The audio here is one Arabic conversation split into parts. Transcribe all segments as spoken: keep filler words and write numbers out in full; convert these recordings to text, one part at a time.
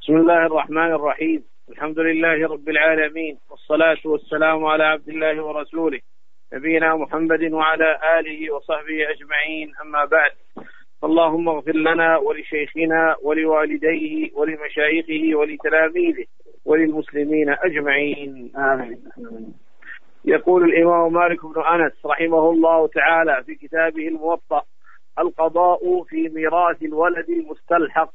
بسم الله الرحمن الرحيم. الحمد لله رب العالمين، والصلاة والسلام على عبد الله ورسوله نبينا محمد وعلى آله وصحبه أجمعين، أما بعد. اللهم اغفر لنا ولشيخنا ولوالديه ولمشايخه ولتلاميذه وللمسلمين أجمعين، آمين. يقول الإمام مالك بن أنس رحمه الله تعالى في كتابه الموطأ: القضاء في ميراث الولد المستلحق.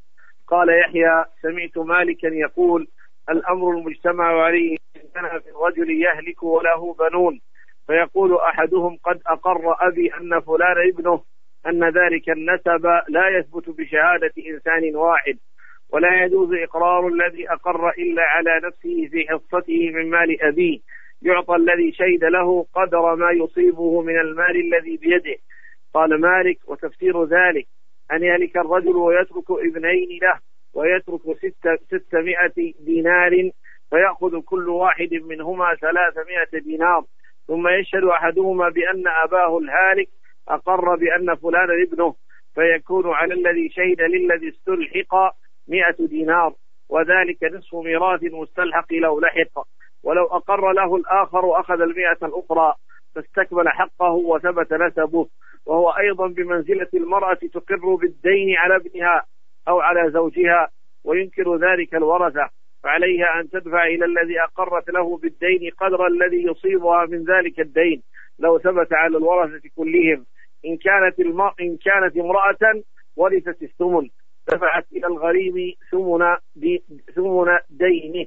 قال يحيى: سمعت مالكا يقول: الأمر المجتمع عليه عندنا في الرجل يهلك وله بنون، فيقول أحدهم: قد أقر أبي أن فلان ابنه، أن ذلك النسب لا يثبت بشهادة إنسان واحد، ولا يجوز إقرار الذي أقر إلا على نفسه في حصته من مال أبيه، يعطى الذي شهد له قدر ما يصيبه من المال الذي بيده. قال مالك: وتفسير ذلك أن يهلك الرجل ويترك ابنين له، ويترك ست ستمائة دينار، فيأخذ كل واحد منهما ثلاثمائة دينار، ثم يشهد أحدهما بأن أباه الهالك أقر بأن فلان ابنه، فيكون على الذي شهد للذي استلحق مائة دينار، وذلك نصف ميراث المستلحق لو لحق. ولو أقر له الآخر أخذ المائة الأخرى، فاستكمل حقه وثبت نسبه، وهو أيضا بمنزلة المرأة تقر بالدين على ابنها أو على زوجها وينكر ذلك الورثة، فعليها أن تدفع إلى الذي أقرت له بالدين قدر الذي يصيبها من ذلك الدين لو ثبت على الورثة كلهم. إن كانت الم... إن كانت امرأة ورثت الثمن دفعت إلى الغريم ثمن دي... ثمن دينه،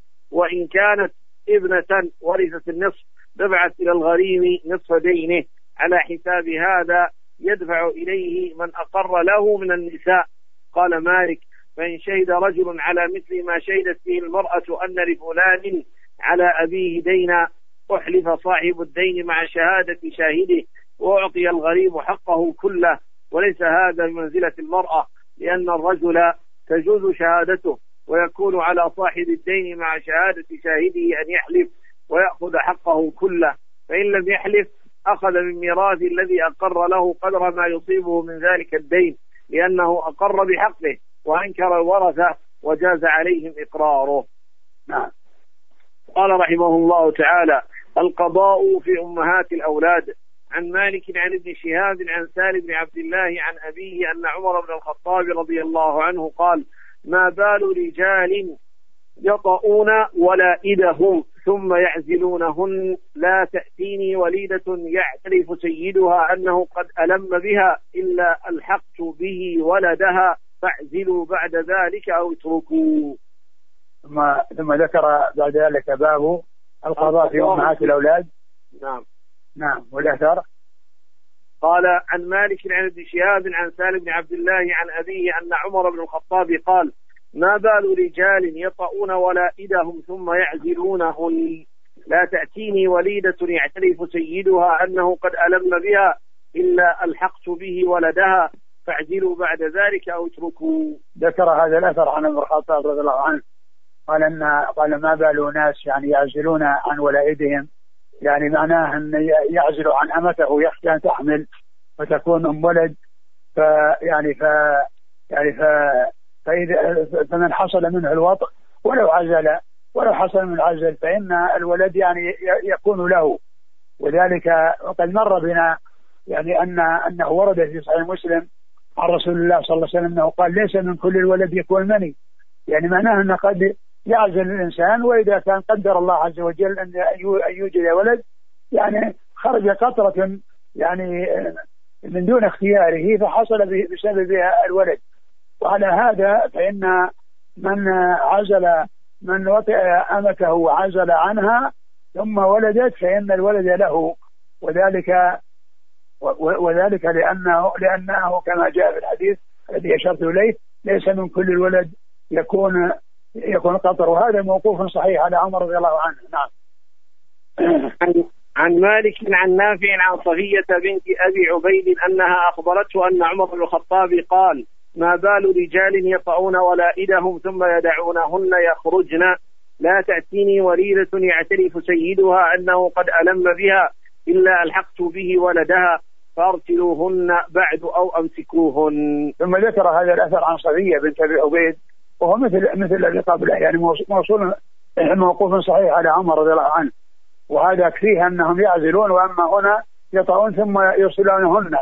وإن كانت ابنة ورثت النصف دفعت إلى الغريم نصف دينه، على حساب هذا يدفع إليه من أقر له من النساء. قال مالك: فإن شهد رجل على مثل ما شهدت فيه المرأة أن لفلان على أبيه دينا، أحلف صاحب الدين مع شهادة شاهده، وأعطي الغريب حقه كله، وليس هذا بمنزلة المرأة، لأن الرجل تجوز شهادته، ويكون على صاحب الدين مع شهادة شاهده أن يحلف ويأخذ حقه كله، فإن لم يحلف أخذ من ميراث الذي أقر له قدر ما يصيبه من ذلك الدين، لأنه أقر بحقه وأنكر الورثة وجاز عليهم إقراره. نعم. قال رحمه الله تعالى: القضاء في أمهات الأولاد. عن مالك عن ابن شهاب عن سالم بن عبد الله عن أبيه أن عمر بن الخطاب رضي الله عنه قال: ما بال رجال يطؤون ولائدهم ثم يعزلونهن، لا تأتيني وليدة يعترف سيدها أنه قد ألم بها إلا ألحقت به ولدها، فاعزلوا بعد ذلك أو اتركوا. ثم ثم ذكر بعد ذلك باب القضاء في أمهات الأولاد. نعم نعم. والأثر: قال عن مالك عن ابن شهاب عن سالم بن عبد الله عن أبيه أن عمر بن الخطاب قال: ما بال رجال يطؤون ولائدهم ثم يعزلونهن، لا تأتيني وليدة يعترف سيدها أنه قد ألم بها إلا ألحقت به ولدها، فاعزلوا بعد ذلك أو اتركوا. ذكر هذا الأثر عن ابن الخطاب رضي الله عنه قال أن قال ما بال ناس يعني يعزلون عن ولائدهم، يعني معناه أن يعزلوا عن أمته يخشى أن تحمل وتكون أم ولد، فيعني ف يعني ف فإذا فمن حصل منه الوطء ولو عزل ولو حصل من العزل فإن الولد يعني يكون له. وذلك وقد مر بنا يعني أن أنه ورد في صحيح مسلم عن رسول الله صلى الله عليه وسلم أنه قال: ليس من كل الولد يكون مني، يعني معناه أن قد يعزل الإنسان، وإذا كان قدر الله عز وجل أن يوجد ولد يعني خرج قطرة يعني من دون اختياره فحصل بسببها الولد. وعلى هذا فإن من عزل من وطئ أمته وعزل عنها ثم ولدت فإن الولد له، وذلك وذلك لأنه لأنه كما جاء في الحديث الذي أشرت إليه: ليس من كل الولد يكون يكون قطر. وهذا موقوف صحيح على عمر رضي الله عنه. نعم. عن مالك عن نافع عن صفية بنت أبي عبيد أنها أخبرته أن عمر بن الخطاب قال: ما بال رجال يطؤون ولائدهم ثم يدعونهن يخرجن، لا تأتيني وليدة يعترف سيدها أنه قد ألم بها إلا ألحقت به ولدها، فارسلوهن بعد أو أمسكوهن. ثم ذكر هذا الأثر عن صفية بنت أبي عبيد وهو مثل مثل الذي قبله، يعني موصول موقوف صحيح على عمر رضي الله عنه. وهذا فيه أنهم يعزلون، وأما هنا يطعون ثم يرسلونهن،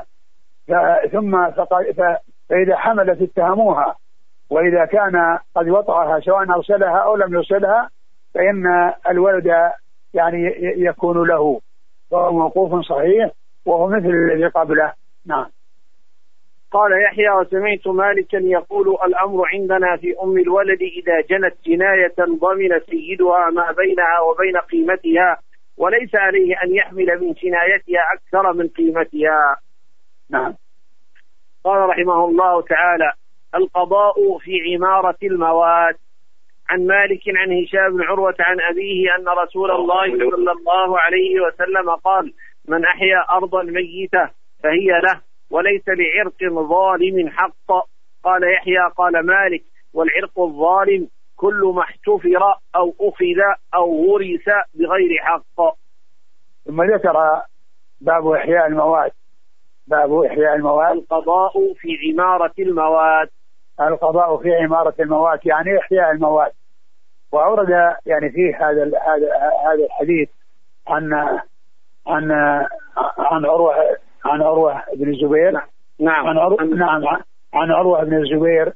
ثم فإذا حملت اتهموها، وإذا كان قد وطعها سواء أرسلها أو لم يرسلها فإن الولد يعني يكون له، وهو موقوف صحيح وهو مثل الذي قبله. نعم. قال يحيى: وسمعت مالكا يقول: الأمر عندنا في أم الولد إذا جنت جناية ضمن سيدها ما بينها وبين قيمتها، وليس عليه أن يحمل من جنايتها أكثر من قيمتها. نعم. قال رحمه الله تعالى: القضاء في عمارة الموات. عن مالك عن هشام بن عروة عن أبيه أن رسول الله صلى الله عليه وسلم قال: من أحيا أرضا ميتة فهي له، وليس لعرق ظالم حق. قال يحيى: قال مالك: والعرق الظالم كل ما احتفر أو أخذ أو ورث بغير حق. ثم ذكر باب إحياء الموات. باب إحياء الموات. القضاء في عمارة الموات. القضاء في عمارة الموات يعني إحياء الموات. وأورد يعني فيه هذا هذا هذا الحديث عن عن عن عروة عن عروة بن الزبير. نعم. عن عروة نعم عن عروة بن الزبير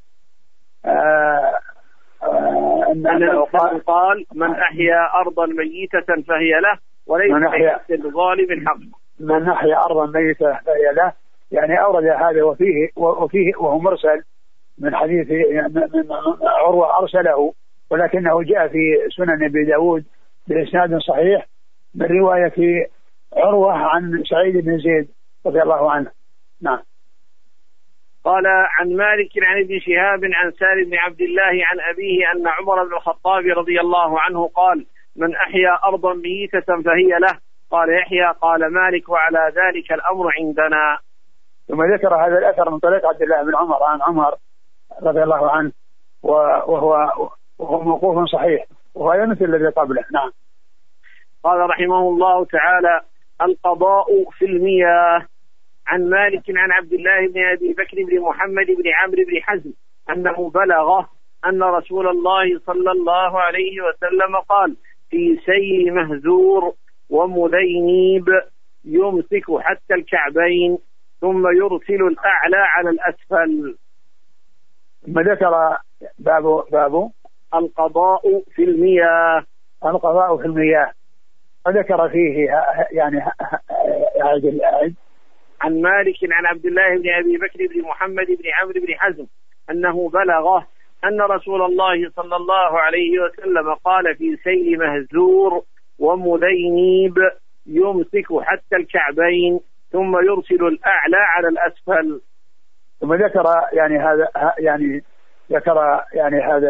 آه آه أنه قال, قال: من أحيا أرضا ميتة فهي له، وليس للظالم حق. من أحيا أرضا ميتة فهي له، يعني أورد هذا وفيه وفيه وهو مرسل من حديث من عروة أرسله، ولكنه جاء في سنن أبي داود بإسناد صحيح من رواية عروة عن سعيد بن زيد رضي الله عنه. نعم. قال عن مالك عن ابن شهاب عن سالم بن عبد الله عن أبيه أن عمر بن الخطاب رضي الله عنه قال: من أحيا أرضا ميتة فهي له. قال يحيى: قال مالك: وعلى ذلك الأمر عندنا. ثم ذكر هذا الأثر من طريق عبد الله بن عمر عن عمر رضي الله عنه، وهو وهو موقوف صحيح، وهذا مثل الذي قبله. نعم. قال رحمه الله تعالى: القضاء في المياه. عن مالك عن عبد الله بن أبي بكر بن محمد بن عمرو بن حزم أنه بلغه أن رسول الله صلى الله عليه وسلم قال: في سيل مهزور ومذينيب يمسك حتى الكعبين ثم يرسل الأعلى على الأسفل. ثم ذكر باب باب القضاء في المياه. القضاء في المياه، وذكر فيه يعني أعد الأعد. عن مالك عن عبد الله بن أبي بكر بن محمد بن عمرو بن حزم أنه بلغه أن رسول الله صلى الله عليه وسلم قال: في سيل مهزور ومذينيب يمسك حتى الكعبين ثم يرسل الأعلى على الأسفل. ثم ذكر يعني هذا يعني ذكر يعني هذا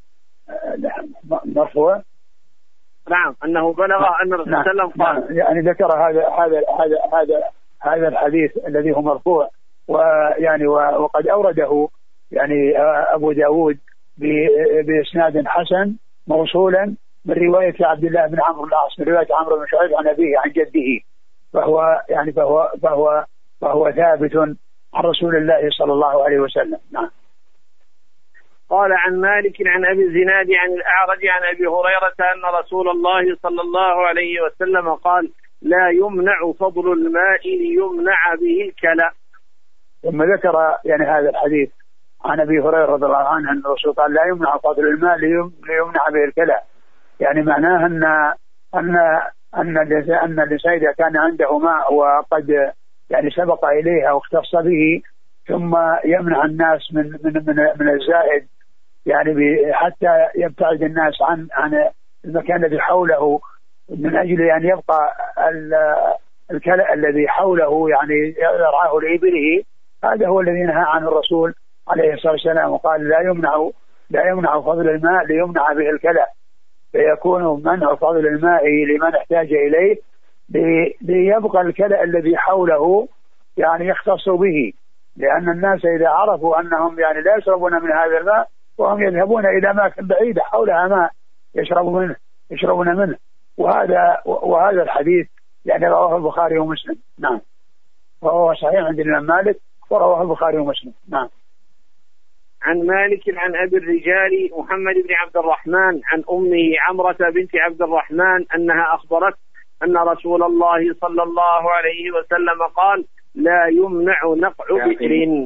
المرفوع. نعم. أنه بلغ أن الرسول صلى الله عليه وسلم قال. يعني ذكر هذا هذا هذا هذا هذا الحديث الذي هو مرفوع، ويعني وقد أورده يعني أبو داود بإسناد حسن موصولا من رواية عبد الله بن عمرو العاص، من رواية عمرو بن شعيب عن أبيه عن جده، فهو يعني فهو فهو فهو ثابت عن رسول الله صلى الله عليه وسلم. نعم. قال عن مالك عن أبي الزناد عن الأعرج عن أبي هريرة أن رسول الله صلى الله عليه وسلم قال: لا يمنع فضل الماء ليمنع به الكلى. ثم ذكر يعني هذا الحديث عن أبي هريرة رضي الله عنه أن الرسول قال: لا يمنع فضل الماء ليمنع به الكلى، يعني معناه أن أن أن أن الإنسان إذا كان عنده ماء وقد يعني سبق إليه أو اختص به، ثم يمنع الناس من من من, من الزائد، يعني حتى يبتعد الناس عن عن المكان الذي حوله، من أجل أن يبقى الكلأ الذي حوله يعني يرعاه لإبله. هذا هو الذي نهى عن الرسول عليه الصلاة والسلام، وقال: لا يمنع لا يمنع فضل الماء ليمنع به الكلأ، فيكون منع فضل الماء لمن احتاج إليه ليبقى الكلأ الذي حوله يعني يختص به، لأن الناس إذا عرفوا أنهم يعني لا يشربون من هذا الماء وهم يذهبون إلى أماكن بعيدة حولها ماء يشربون منه يشربون منه وهذا وهذا الحديث يعني رواه البخاري ومسلم. نعم. وهو صحيح عند الإمام مالك ورواه البخاري ومسلم. نعم. عن مالك عن أبي الرجال محمد بن عبد الرحمن عن أمه عمرة بنت عبد الرحمن أنها أخبرت أن رسول الله صلى الله عليه وسلم قال لا يمنع نقع بئر.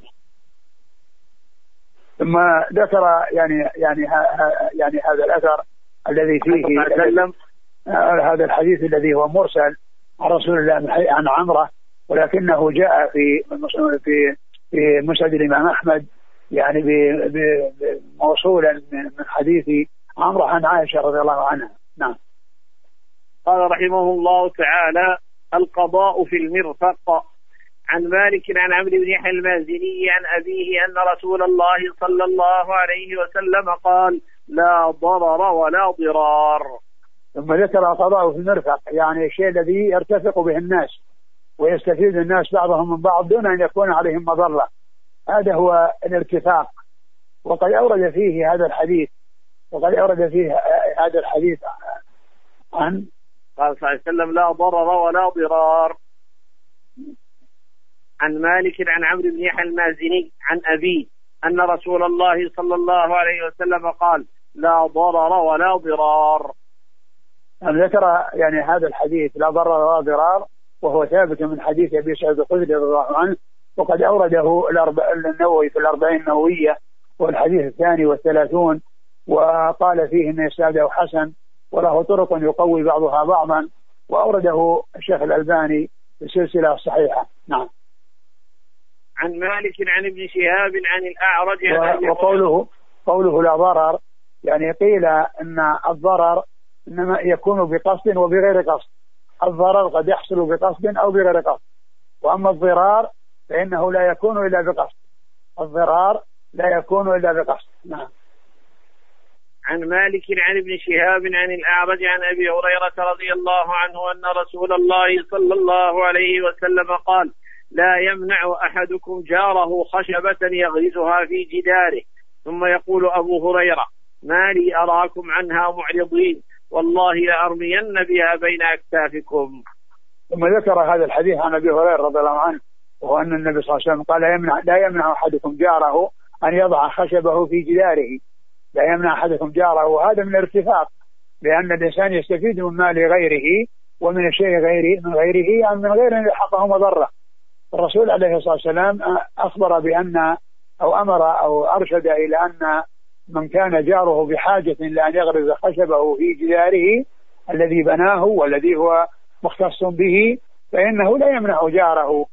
ثم ذكر يعني يعني يعني هذا الأثر الذي فيه هذا الحديث الذي هو مرسل عن رسول الله عن عمرة، ولكنه جاء في في في مسند الإمام أحمد يعني موصولا من حديث عمرو عن عائشة رضي الله عنها. نعم. قال رحمه الله تعالى: القضاء في المرفق. عن مالك عن عمرو بن يحيى المازني عن أبيه أن رسول الله صلى الله عليه وسلم قال: لا ضرر ولا ضرار. ثم ذكر القضاء في المرفق، يعني الشيء الذي يرتفق به الناس ويستفيد الناس بعضهم من بعض دون أن يكون عليهم مضرة، هذا هو الارتفاق. وقد أورد فيه هذا الحديث وقد أورد فيه هذا الحديث عن قال صلى الله عليه وسلم: لا ضرر ولا ضرار. عن مالك عن عمرو بن يحيى المازني عن أبيه أن رسول الله صلى الله عليه وسلم قال: لا ضرر ولا ضرار. أن ذكر يعني هذا الحديث لا ضرر ولا ضرار، وهو ثابت من حديث أبي سعيد الخدري رضي الله عنه، وقد أورده النووي في الأربعين النووية والحديث الثاني والثلاثون، وقال فيه أن إسناده حسن وله طرق يقوي بعضها بعضا، وأورده الشيخ الألباني في السلسلة الصحيحة. نعم. عن مالك عن ابن شهاب عن الأعرج عن وقوله قوله لا ضرر، يعني قيل أن الضرر إنما يكون بقصد وبغير قصد. الضرر قد يحصل بقصد أو بغير قصد، وأما الضرار فإنه لا يكون إلا بقصد. الضرار لا يكون إلا بقصد. نعم. عن مالك عن ابن شهاب عن الأعرج عن أبي هريرة رضي الله عنه أن رسول الله صلى الله عليه وسلم قال: لا يمنع أحدكم جاره خشبة يغرزها في جداره. ثم يقول أبو هريرة: ما لي أراكم عنها معرضين، والله لأرمين بها بين أكتافكم. ثم ذكر هذا الحديث عن أبي هريرة رضي الله عنه، وهو أن النبي صلى الله عليه وسلم قال: لا يمنع, لا يمنع أحدكم جاره أن يضع خشبه في جداره. لا يمنع أحدكم جاره، وهذا من الارتفاق، لأن الإنسان يستفيد من مال غيره ومن الشيء غيره من غيره يعني من غير أن يلحقه مضرة. الرسول عليه الصلاة والسلام أخبر بأن أو أمر أو أرشد إلى أن من كان جاره بحاجة إلى أن يغرز خشبه في جداره الذي بناه والذي هو مختص به فإنه لا يمنع جاره.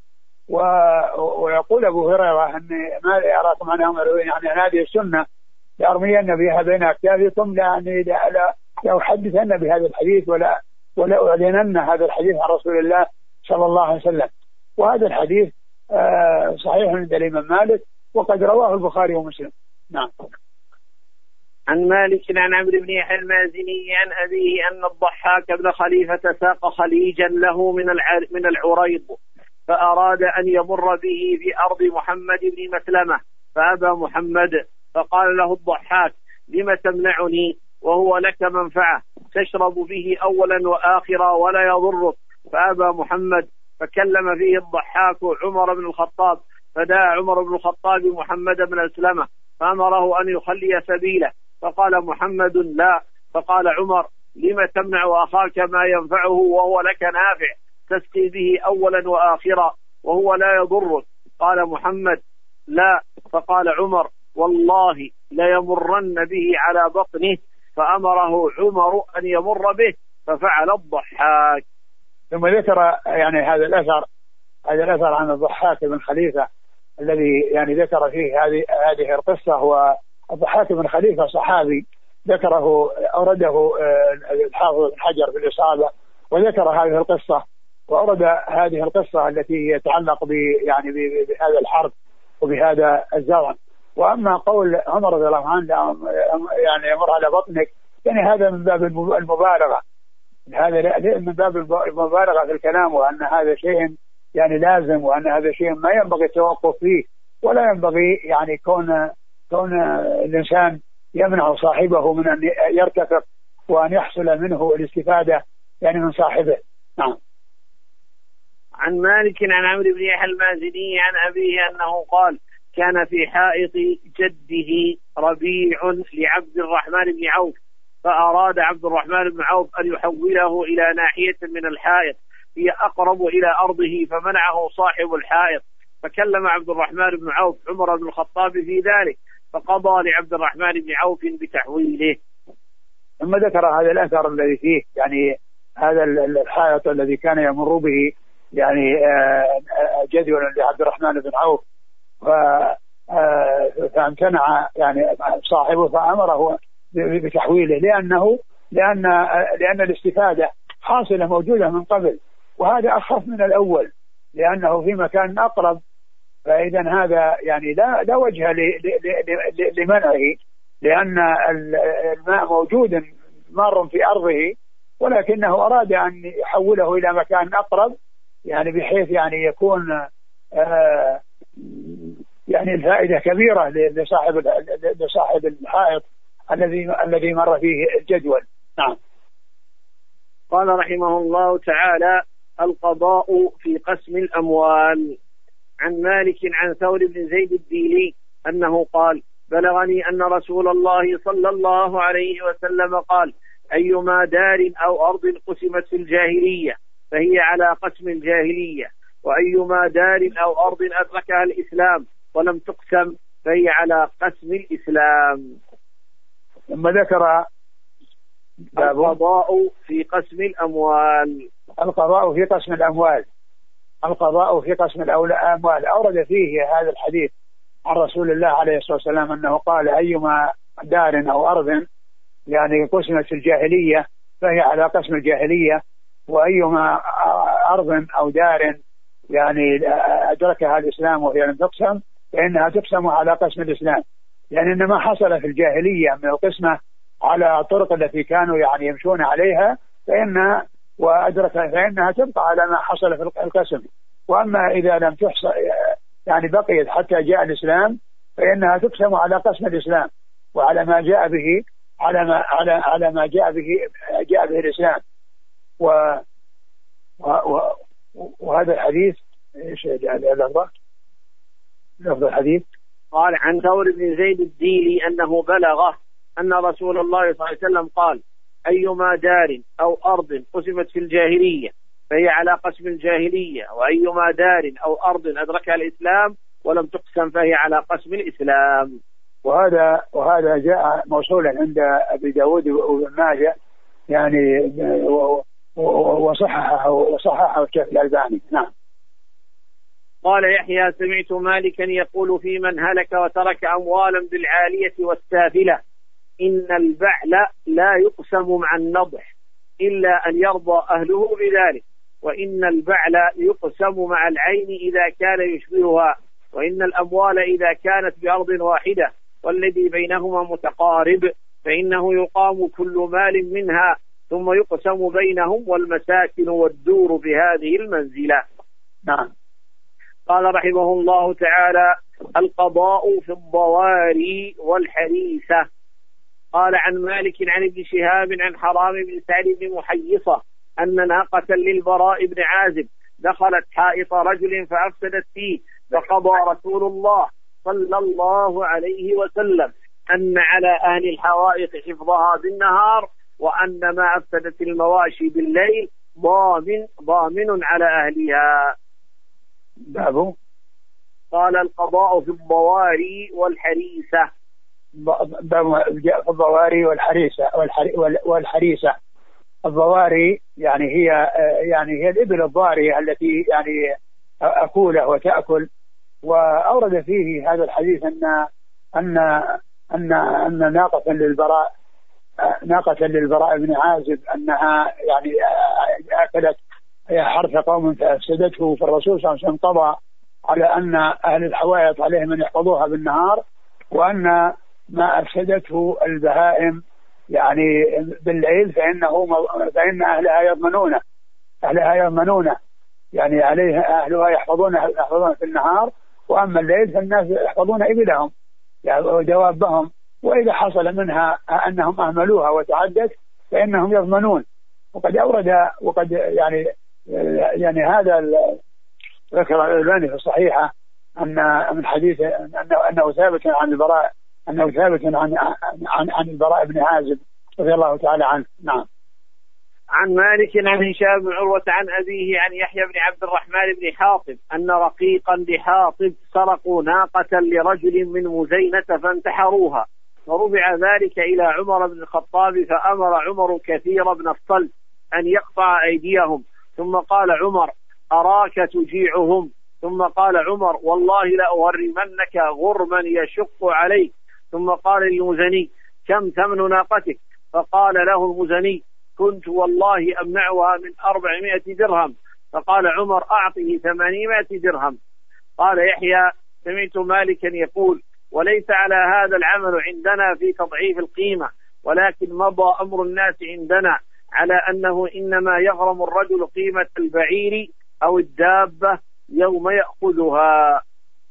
ويقول أبو هريرة أن ما أراكم عنها معرضين، يعني هذه السنة لأرمين بها بين أكتافكم، لأني لا, لا, لا أحدثن بهذا الحديث ولا ولا أعلنن هذا الحديث عن رسول الله صلى الله عليه وسلم. وهذا الحديث آه صحيح عند الإمام مالك، وقد رواه البخاري ومسلم. نعم. عن مالك عن عمرو بن يحيى المازني عن أبيه أن الضحاك بن خليفة ساق خليجا له من من العريض، فأراد أن يمر به في أرض محمد بن مسلمة فأبى محمد، فقال له الضحاك: لم تمنعني وهو لك منفعة تشرب به أولا وآخرا ولا يضرك؟ فأبى محمد، فكلم فيه الضحاك عمر بن الخطاب، فدعا عمر بن الخطاب محمد بن مسلمة فأمره أن يخلي سبيله، فقال محمد: لا. فقال عمر: لم تمنع أخاك ما ينفعه وهو لك نافع تسقي به أولا وآخرا وهو لا يضرك؟ قال محمد: لا. فقال عمر: والله ليمرن به على بطنه، فأمره عمر أن يمر به، ففعل الضحاك. ثم ذكر يعني هذا الأثر هذا الأثر عن الضحاك بن خليفة الذي يعني ذكر فيه هذه هذه القصة. والضحاك بن خليفة صحابي ذكره أورده الحافظ بن حجر في الإصابة، وذكر هذه القصة وأورد هذه القصة التي يتعلق ب يعني بهذا الحرب وبهذا الزرع. وأما قول عمر رضي الله عنه يعني يمر على بطنك، يعني هذا من باب المبالغة، هذا من باب المبالغة في الكلام، وأن هذا شيء يعني لازم، وأن هذا شيء ما ينبغي التوقف فيه، ولا ينبغي يعني كون كون الإنسان يمنع صاحبه من أن يرتفق وأن يحصل منه الاستفادة يعني من صاحبه. نعم. عن مالك عن عمرو بن يحيى المازني عن أبيه أنه قال: كان في حائط جده ربيع لعبد الرحمن بن عوف، فأراد عبد الرحمن بن عوف أن يحوله إلى ناحية من الحائط هي أقرب إلى أرضه، فمنعه صاحب الحائط، فكلم عبد الرحمن بن عوف عمر بن الخطاب في ذلك، فقضى لعبد الرحمن بن عوف بتحويله. ثم ذكر هذا الأثر الذي فيه يعني هذا الحائط الذي كان يمر به يعني جدول لعبد الرحمن بن عوف، فامتنع يعني صاحبه فأمره بتحويله، لأنه لأن لأن الاستفادة حاصلة موجودة من قبل، وهذا أخف من الأول لأنه في مكان أقرب، فإذا هذا يعني لا لا وجه لمنعه، لأن الماء موجود مار في أرضه، ولكنه أراد أن يحوله إلى مكان أقرب يعني بحيث يعني يكون آه يعني الفائدة كبيرة لصاحب لصاحب الحائط الذي الذي مر فيه الجدول. نعم. قال رحمه الله تعالى: القضاء في قسم الأموال. عن مالك عن ثور بن زيد الديلي أنه قال: بلغني أن رسول الله صلى الله عليه وسلم قال: أيما دار أو أرض قسمت في الجاهلية فهي على قسم الجاهلية، وأيما دار أو أرض أدركها الإسلام ولم تقسم فهي على قسم الإسلام. ثم ذكر القضاء في قسم الأموال. القضاء في قسم الأموال القضاء في قسم الأموال أورد فيه هذا الحديث عن رسول الله عليه الصلاة والسلام أنه قال: أيما دار أو أرض يعني قسمت في الجاهلية فهي على قسم الجاهلية، وأيما أرض أو دار يعني أدركها الإسلام وهي لم تقسم فإنها تقسم على قسم الإسلام، يعني إن ما حصل في الجاهلية من القسمة على الطرق التي كانوا يعني يمشون عليها فإنها وأدرك فإنها تبقى على ما حصل في القسم، وأما إذا لم تحصل يعني بقيت حتى جاء الإسلام فإنها تقسم على قسم الإسلام وعلى ما جاء به على ما على على ما جاء به جاء به الإسلام. و, و, و وهذا الحديث ايش اللفظ لفظ الحديث؟ قال عن ثور بن زيد الديلي أنه بلغه أن رسول الله صلى الله عليه وسلم قال: أيما دار أو أرض قسمت في الجاهلية فهي على قسم الجاهلية، وأيما دار أو أرض أدركها الإسلام ولم تقسم فهي على قسم الإسلام. وهذا وهذا جاء موصولا عند أبي داود وابن ماجه يعني وصححه وصححه الشيخ الألباني. نعم. قال يحيى: سمعت مالكا يقول في من هلك وترك أموالا بالعالية والسافلة: إن البعل لا يقسم مع النضح إلا أن يرضى أهله بذلك، وإن البعل يقسم مع العين إذا كان يشبهها، وإن الأموال إذا كانت بأرض واحدة والذي بينهما متقارب فإنه يقام كل مال منها ثم يقسم بينهم، والمساكن والدور بهذه المنزلة. نعم. قال رحمه الله تعالى: القضاء في الضواري والحريسة. قال عن مالك عن ابن شهاب عن حرام بن سعد بن محيصة أن ناقة للبراء بن عازب دخلت حائط رجل فأفسدت فيه، فقضى رسول الله صلى الله عليه وسلم أن على أهل الحوائط حفظها بالنهار، وأن ما أفسدت المواشي بالليل ضامن ضامن على أهلها. بابو قال: القضاء في الضواري والحريسة. في الضواري والحريسة والحريسة الضواري يعني هي يعني هي الإبل الضارية التي يعني أكوله وتأكل. وأورد فيه هذا الحديث أن أن أن أن ناقة للبراء ناقة للبراء بن عازب أنها يعني أكلت حرث قوم فأفسدته، فالرسول صلى الله عليه وسلم قضى على أن أهل الحوائط عليهم أن يحفظوها بالنهار، وأن ما أفسدته البهائم يعني بالليل فإنه فإن أهلها يضمنونه أهلها يضمنونه يعني عليه أهلها يحفظون يحفظون في النهار، وأما الليل فالناس يحفظون إبلهم يعني ودوابهم، وإذا حصل منها أنهم أهملوها وتعدت فإنهم يضمنون. وقد أورد وقد يعني يعني هذا ذكر الألباني في الصحيحة أن من حديث أنه, أنه ثابت عن البراء أنه ثابت عن عن عن البراء بن عازب رضي الله تعالى عنه. نعم. عن مالك عن هشام بن عروة عن أبيه عن يحيى بن عبد الرحمن بن حاطب أن رقيقا لحاطب سرقوا ناقة لرجل من مزينة فانتحروها، فرفع ذلك إلى عمر بن الخطاب فأمر عمر كثير بن الصلت أن يقطع أيديهم، ثم قال عمر أراك تجيعهم، ثم قال عمر والله لأغرمنك غرما يشق عليك، ثم قال للمزني كم ثمن ناقتك؟ فقال له المزني كنت والله أمنعها من أربعمائة درهم، فقال عمر أعطه ثمانمائة درهم. قال يحيى سمعت مالكا يقول وليس على هذا العمل عندنا في تضعيف القيمة، ولكن مضى أمر الناس عندنا على أنه إنما يغرم الرجل قيمة البعير أو الدابة يوم يأخذها.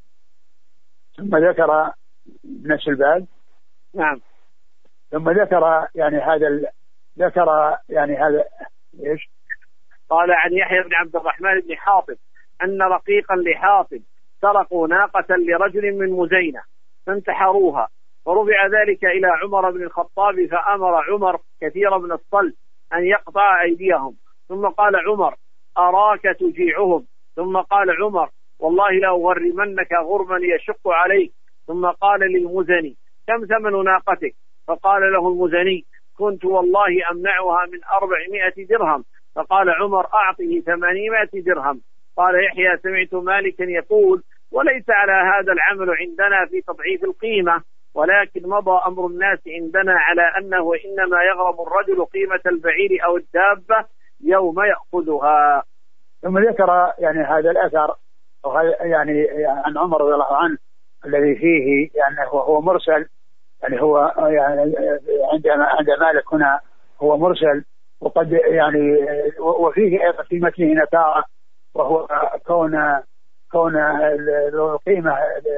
ثم ذكر نفس الباب. نعم. ثم ذكر يعني هذا ال... ذكر يعني هذا إيش؟ قال عن يحيى بن عبد الرحمن بن حاطب أن رقيقا لحاطب سرقوا ناقة لرجل من مزينة فانتحروها، فرفع ذلك إلى عمر بن الخطاب فأمر عمر كثير بن الصلت أن يقطع أيديهم، ثم قال عمر أراك تجيعهم، ثم قال عمر والله لأغرمنك غرما يشق عليك، ثم قال للمزني كم ثمن ناقتك؟ فقال له المزني كنت والله أمنعها من أربعمائة درهم، فقال عمر أعطه ثمانمائة درهم. قال يحيى سمعت مالكا يقول وليس على هذا العمل عندنا في تضعيف القيمة، ولكن مضى أمر الناس عندنا على أنه إنما يغرم الرجل قيمة البعير أو الدابة يوم يأخذها. ثم ذكر يعني هذا الأثر يعني عن عمر رضي الله عنه الذي فيه يعني هو مرسل، يعني هو يعني عند عند مالك هنا هو مرسل، وقد يعني وفيه أيضا في متنه نكارة، وهو كون كون القيمة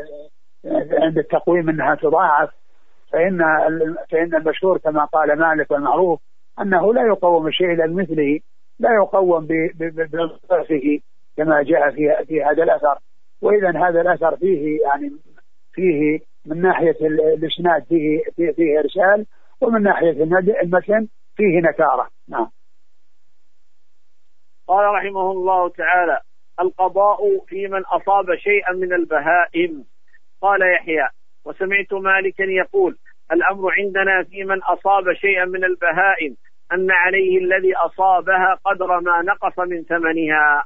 عند التقويم أنها تضاعف، فإن فإن المشهور كما قال مالك والمعروف أنه لا يقوم الشيء إلى مثله، لا يقوم بضعفه كما جاء في في هذا الأثر. وإذا هذا الأثر فيه يعني فيه من ناحية الإسناد فيه فيه, فيه إرسال، ومن ناحية المتن فيه نكارة. نعم. قال رحمه الله تعالى القضاء في من أصاب شيئا من البهائم. قال يحيى وسمعت مالكا يقول الأمر عندنا في من أصاب شيئا من البهائم أن عليه الذي أصابها قدر ما نقص من ثمنها.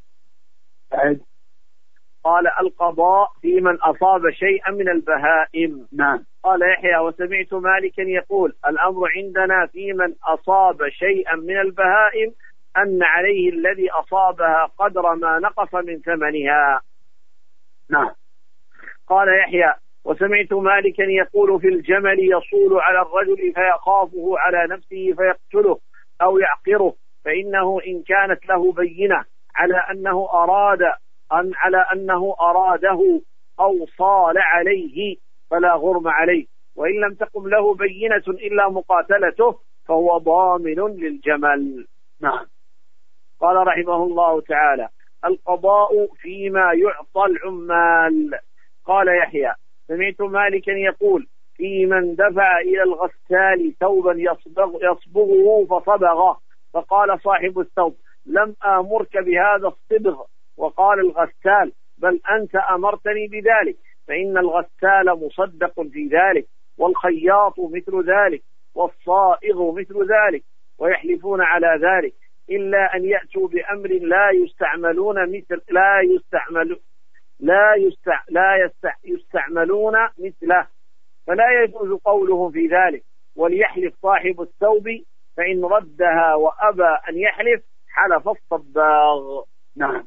قال القضاء في من أصاب شيئا من البهائم. نعم. قال يحيى وسمعت مالكا يقول الأمر عندنا في من أصاب شيئا من البهائم أن عليه الذي أصابها قدر ما نقص من ثمنها. نعم. قال يحيى وسمعت مالكا يقول في الجمل يصول على الرجل فيخافه على نفسه فيقتله أو يعقره، فإنه إن كانت له بينة على أنه أراد أن على أنه أراده أو صال عليه فلا غرم عليه، وإن لم تقم له بينة إلا مقاتلته فهو ضامن للجمل. نعم. قال رحمه الله تعالى القضاء فيما يعطى العمال. قال يحيى سمعت مالكا يقول في من دفع إلى الغسال ثوبا يصبغ يصبغه فصبغه، فقال صاحب الثوب لم آمرك بهذا الصبغ، وقال الغسال بل أنت أمرتني بذلك، فإن الغسال مصدق في ذلك، والخياط مثل ذلك، والصائغ مثل ذلك، ويحلفون على ذلك إلا أن يأتوا بأمر لا يستعملون مثل لا يستعمل لا يستع لا يستع يستعملون مثله، فلا يجوز قولهم في ذلك. وليحلف صاحب الثوب فإن ردها وأبى أن يحلف حلف الصباغ. نعم.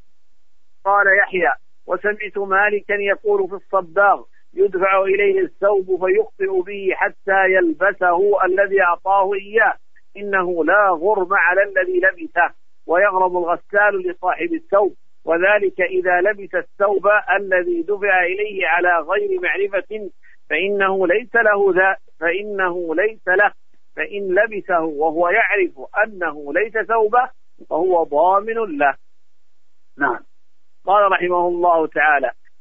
قال يحيى وسمعت مالكا يقول في الصباغ يدفع إليه الثوب فيخطئ به حتى يلبسه الذي أعطاه إياه، إنه لا غرم على الذي لبسه، ويغرم الغسال لصاحب الثوب، وذلك إذا لبس الثوب الذي دفع إليه على غير معرفة فإنه ليس له ذا فإنه ليس له، فإن لبسه وهو يعرف أنه ليس ثوبه فهو ضامن له. نعم. قال رحمه الله تعالى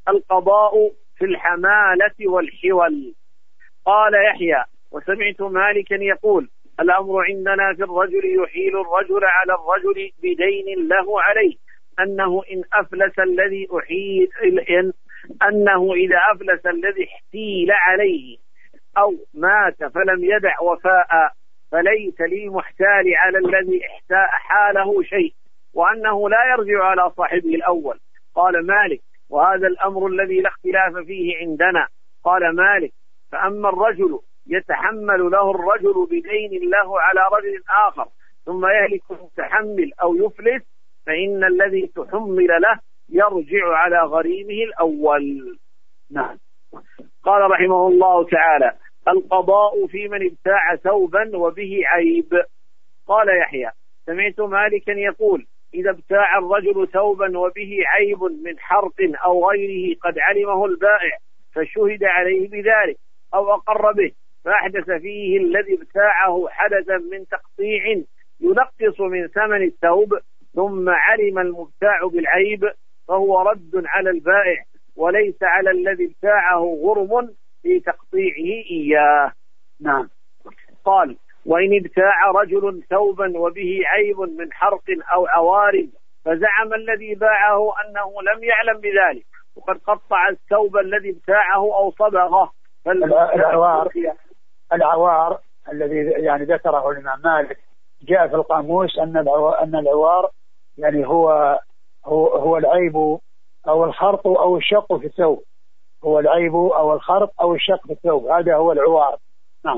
القضاء في الحمالة والحول. قال يحيى: وسمعت مالكا يقول: الأمر عندنا في الرجل يحيل الرجل على الرجل بدين له عليه، أنه إن أفلس الذي أحيل إن أنه إذا أفلس الذي احتيل عليه أو مات فلم يدع وفاء فليس للمحتال على الذي حاله شيء، وأنه لا يرجع على صاحبه الأول. قال مالك: وهذا الأمر الذي لا اختلاف فيه عندنا. قال مالك: فأما الرجل يتحمل له الرجل بدين له على رجل آخر ثم يهلك المتحمل أو يفلس، فإن الذي تحمل له يرجع على غريمه الأول. نعم. قال رحمه الله تعالى: القضاء في من ابتاع ثوبا وبه عيب. قال يحيى: سمعت مالكا يقول: إذا ابتاع الرجل ثوبا وبه عيب من حرق أو غيره قد علمه البائع فشهد عليه بذلك أو أقر به، فأحدث فيه الذي ابتاعه حدثا من تقطيع ينقص من ثمن الثوب، ثم علم المبتاع بالعيب، فهو رد على البائع وليس على الذي ابتاعه غرم في تقطيعه إياه. نعم. قال: وإن ابتاع رجل ثوبا وبه عيب من حرق أو عوار فزعم الذي باعه أنه لم يعلم بذلك وقد قطع الثوب الذي ابتاعه أو صبغه. العوار العوار الذي يعني ذكره الإمام مالك جاء في القاموس أن أن العوار يعني هو هو هو العيب أو الخرق أو الشق في الثوب، هو العيب أو الخرق أو الشق في الثوب، هذا هو العوار. نعم.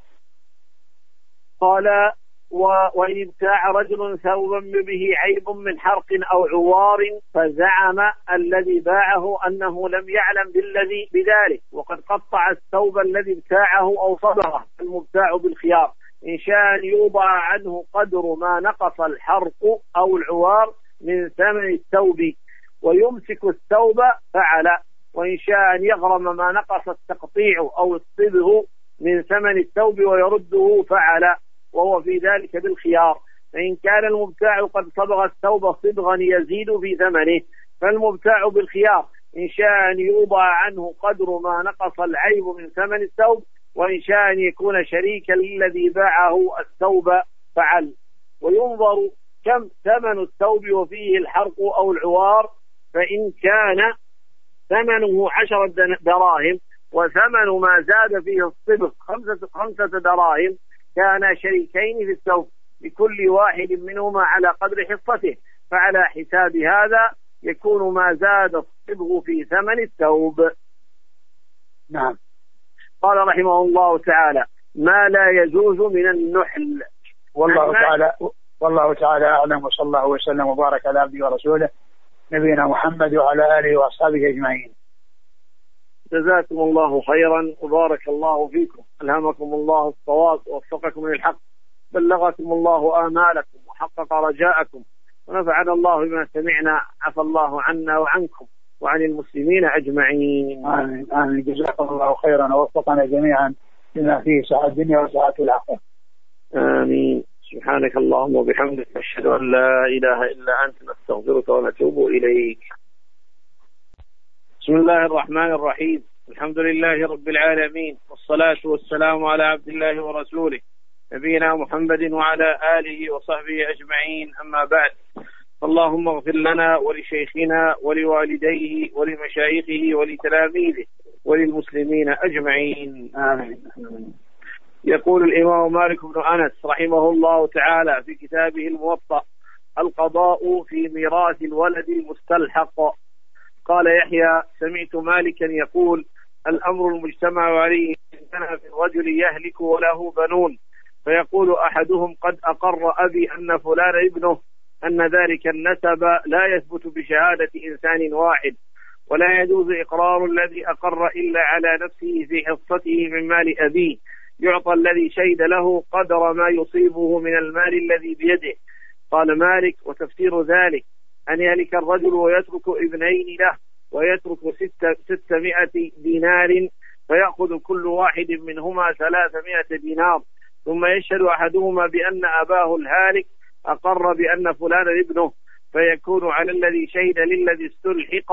قال: وإن ابتاع رجل ثوبا به عيب من حرق أو عوار فزعم الذي باعه أنه لم يعلم بالذي بذلك وقد قطع الثوب الذي ابتاعه أو صبغه، المبتاع بالخيار إن شاء أن يوضع عنه قدر ما نقص الحرق أو العوار من ثمن الثوب ويمسك الثوب فعل، وإن شاء أن يغرم ما نقص التقطيع أو الصبغ من ثمن الثوب ويرده فعل، وهو في ذلك بالخيار. فإن كان المبتاع قد صبغ الثوب صبغا يزيد في ثمنه فالمبتاع بالخيار إن شاء أن يوضع عنه قدر ما نقص العيب من ثمن الثوب، وإن شاء أن يكون شريكا للذي باعه الثوب فعل. وينظر كم ثمن الثوب وفيه الحرق أو العوار، فإن كان ثمنه عشرة دراهم وثمن ما زاد فيه الصبغ خمسة, خمسة دراهم كان شريكين في الثوب لكل واحد منهما على قدر حصته، فعلى حساب هذا يكون ما زاد الصبغ في ثمن الثوب. نعم. قال رحمه الله تعالى: ما لا يجوز من النحل. والله تعالى والله تعالى أعلم، وصلى الله وسلم وبارك على عبده ورسوله نبينا محمد وعلى آله وأصحابه أجمعين. جزاكم الله خيرا وبارك الله فيكم، ألهمكم الله الصواب ووفقكم للحق، بلغكم الله آمالكم وحقق رجاءكم، ونفعنا الله بما سمعنا، عفى الله عنا وعنكم وعن المسلمين أجمعين. آمين آمين. جزاكم الله خيرا ووفقنا جميعا بما فيه سعادة الدنيا وسعادة الآخرة. آمين. سبحانك اللهم وبحمدك، أشهد أن لا إله إلا أنت، نستغفرك ونتوب إليك. بسم الله الرحمن الرحيم، الحمد لله رب العالمين، والصلاة والسلام على عبد الله ورسوله نبينا محمد وعلى آله وصحبه أجمعين، أما بعد. اللهم اغفر لنا ولشيخنا ولوالديه ولمشايخه ولتلاميذه وللمسلمين أجمعين. آمين. يقول الإمام مالك بن أنس رحمه الله تعالى في كتابه الموطأ: القضاء في ميراث الولد المستلحق. قال يحيى: سمعت مالكا يقول: الأمر المجتمع عليه عندنا في الرجل يهلك وله بنون، فيقول أحدهم: قد أقر أبي أن فلان ابنه، أن ذلك النسب لا يثبت بشهادة إنسان واحد، ولا يجوز إقرار الذي أقر إلا على نفسه في حصته من مال أبيه، يعطى الذي شهد له قدر ما يصيبه من المال الذي بيده. قال مالك: وتفسير ذلك أن يهلك الرجل ويترك ابنين له ويترك ستمائة دينار، فيأخذ كل واحد منهما ثلاثمائة دينار، ثم يشهد أحدهما بأن أباه الهالك أقر بأن فلان ابنه، فيكون على الذي شهد للذي استلحق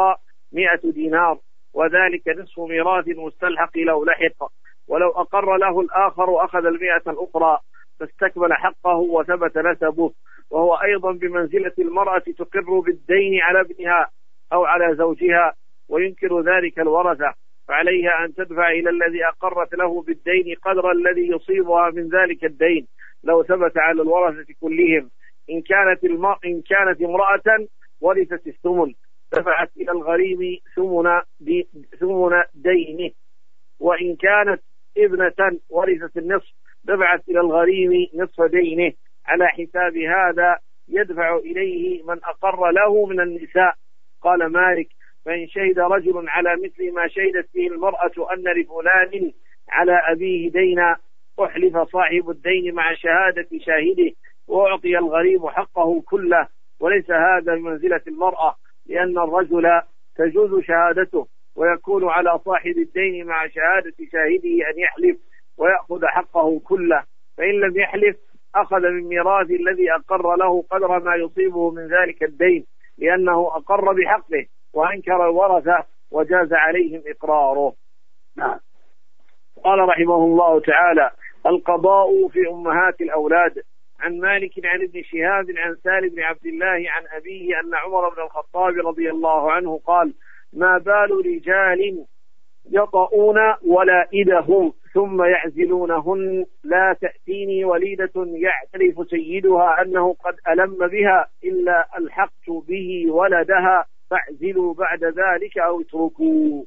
مئة دينار، وذلك نصف ميراث المستلحق لو لحق. ولو أقر له الآخر أخذ المئة الأخرى فاستكمل حقه وثبت نسبه، وهو أيضا بمنزلة المرأة تقر بالدين على ابنها أو على زوجها وينكر ذلك الورثة، فعليها أن تدفع إلى الذي أقرت له بالدين قدر الذي يصيبها من ذلك الدين لو ثبت على الورثة كلهم. إن كانت المرأة إن كانت امرأة ورثت الثمن دفعت إلى الغريم ثمن دي ثمن دينه، وإن كانت ابنة ورثت النصف دفعت إلى الغريم نصف دينه، على حساب هذا يدفع إليه من أقر له من النساء. قال مالك: فإن شهد رجل على مثل ما شهدت به المرأة أن لفلان على أبيه دينا أحلف صاحب الدين مع شهادة شاهده وأعطي الغريم حقه كله، وليس هذا بمنزلة المرأة، لأن الرجل تجوز شهادته ويكون على صاحب الدين مع شهادة شاهده أن يحلف ويأخذ حقه كله، فإن لم يحلف أخذ من ميراث الذي أقر له قدر ما يصيبه من ذلك الدين، لأنه أقر بحقه وأنكر الورثة وجاز عليهم إقراره. نعم. قال رحمه الله تعالى: القضاء في أمهات الأولاد. عن مالك عن ابن شهاب عن سالم بن عبد الله عن أبيه أن عمر بن الخطاب رضي الله عنه قال: ما بال رجال يطؤون ولائدهم ثم يعزلونهن لا تأتيني وليدة يعترف سيدها أنه قد ألم بها إلا ألحقت به ولدها فاعزلوا بعد ذلك أو اتركوا.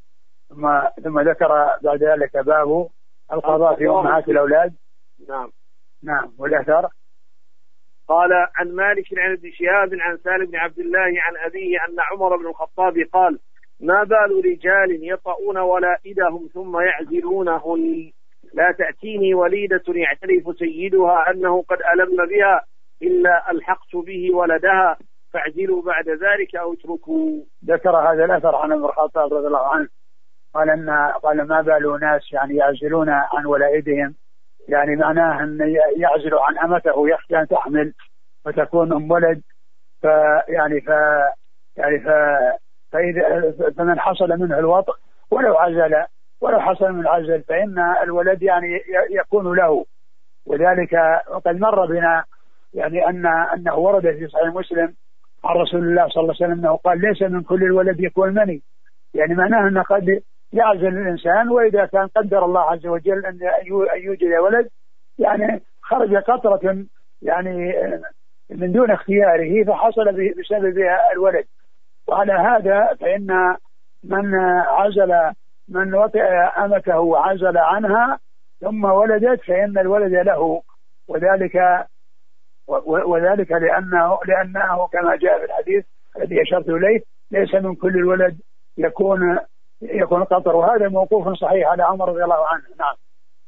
ثم ثم ذكر بعد ذلك باب القضاء في أمهات الأولاد. نعم نعم. والأثر قال: عن مالك عن ابن شهاب عن سالم بن عبد الله عن أبيه أن عمر بن الخطاب قال: ما بال رجال يطؤون ولائدهم ثم يعزلونهن لا تأتيني وليدة يعترف سيدها أنه قد ألم بها إلا ألحقت به ولدها فاعزلوا بعد ذلك أو اتركوا. ذكر هذا الأثر عن ابن الخطاب رضي الله عنه قال أن قال ما بال ناس يعني يعزلون عن ولائدهم، يعني معناه أن يعزل عن أمته يخشى أن تحمل وتكون أم ولد، فيعني ف يعني ف فإذا فمن حصل منه الوطء ولو عزل ولو حصل من العزل فإن الولد يعني يكون له. وذلك وقد مر بنا يعني أن أنه ورد في صحيح مسلم عن رسول الله صلى الله عليه وسلم أنه قال: ليس من كل الولد يكون مني، يعني معناه أن قد يعزل الإنسان، وإذا كان قدر الله عز وجل أن يوجد ولد يعني خرج قطرة يعني من دون اختياره فحصل بسببها الولد. وعلى هذا فإن من عزل من وطئ أمته وعزل عنها ثم ولدت فإن الولد له، وذلك وذلك لأنه لأنه كما جاء في الحديث الذي أشرت إليه: ليس من كل الولد يكون يكون قطر. وهذا موقوف صحيح على عمر رضي الله عنه. نعم.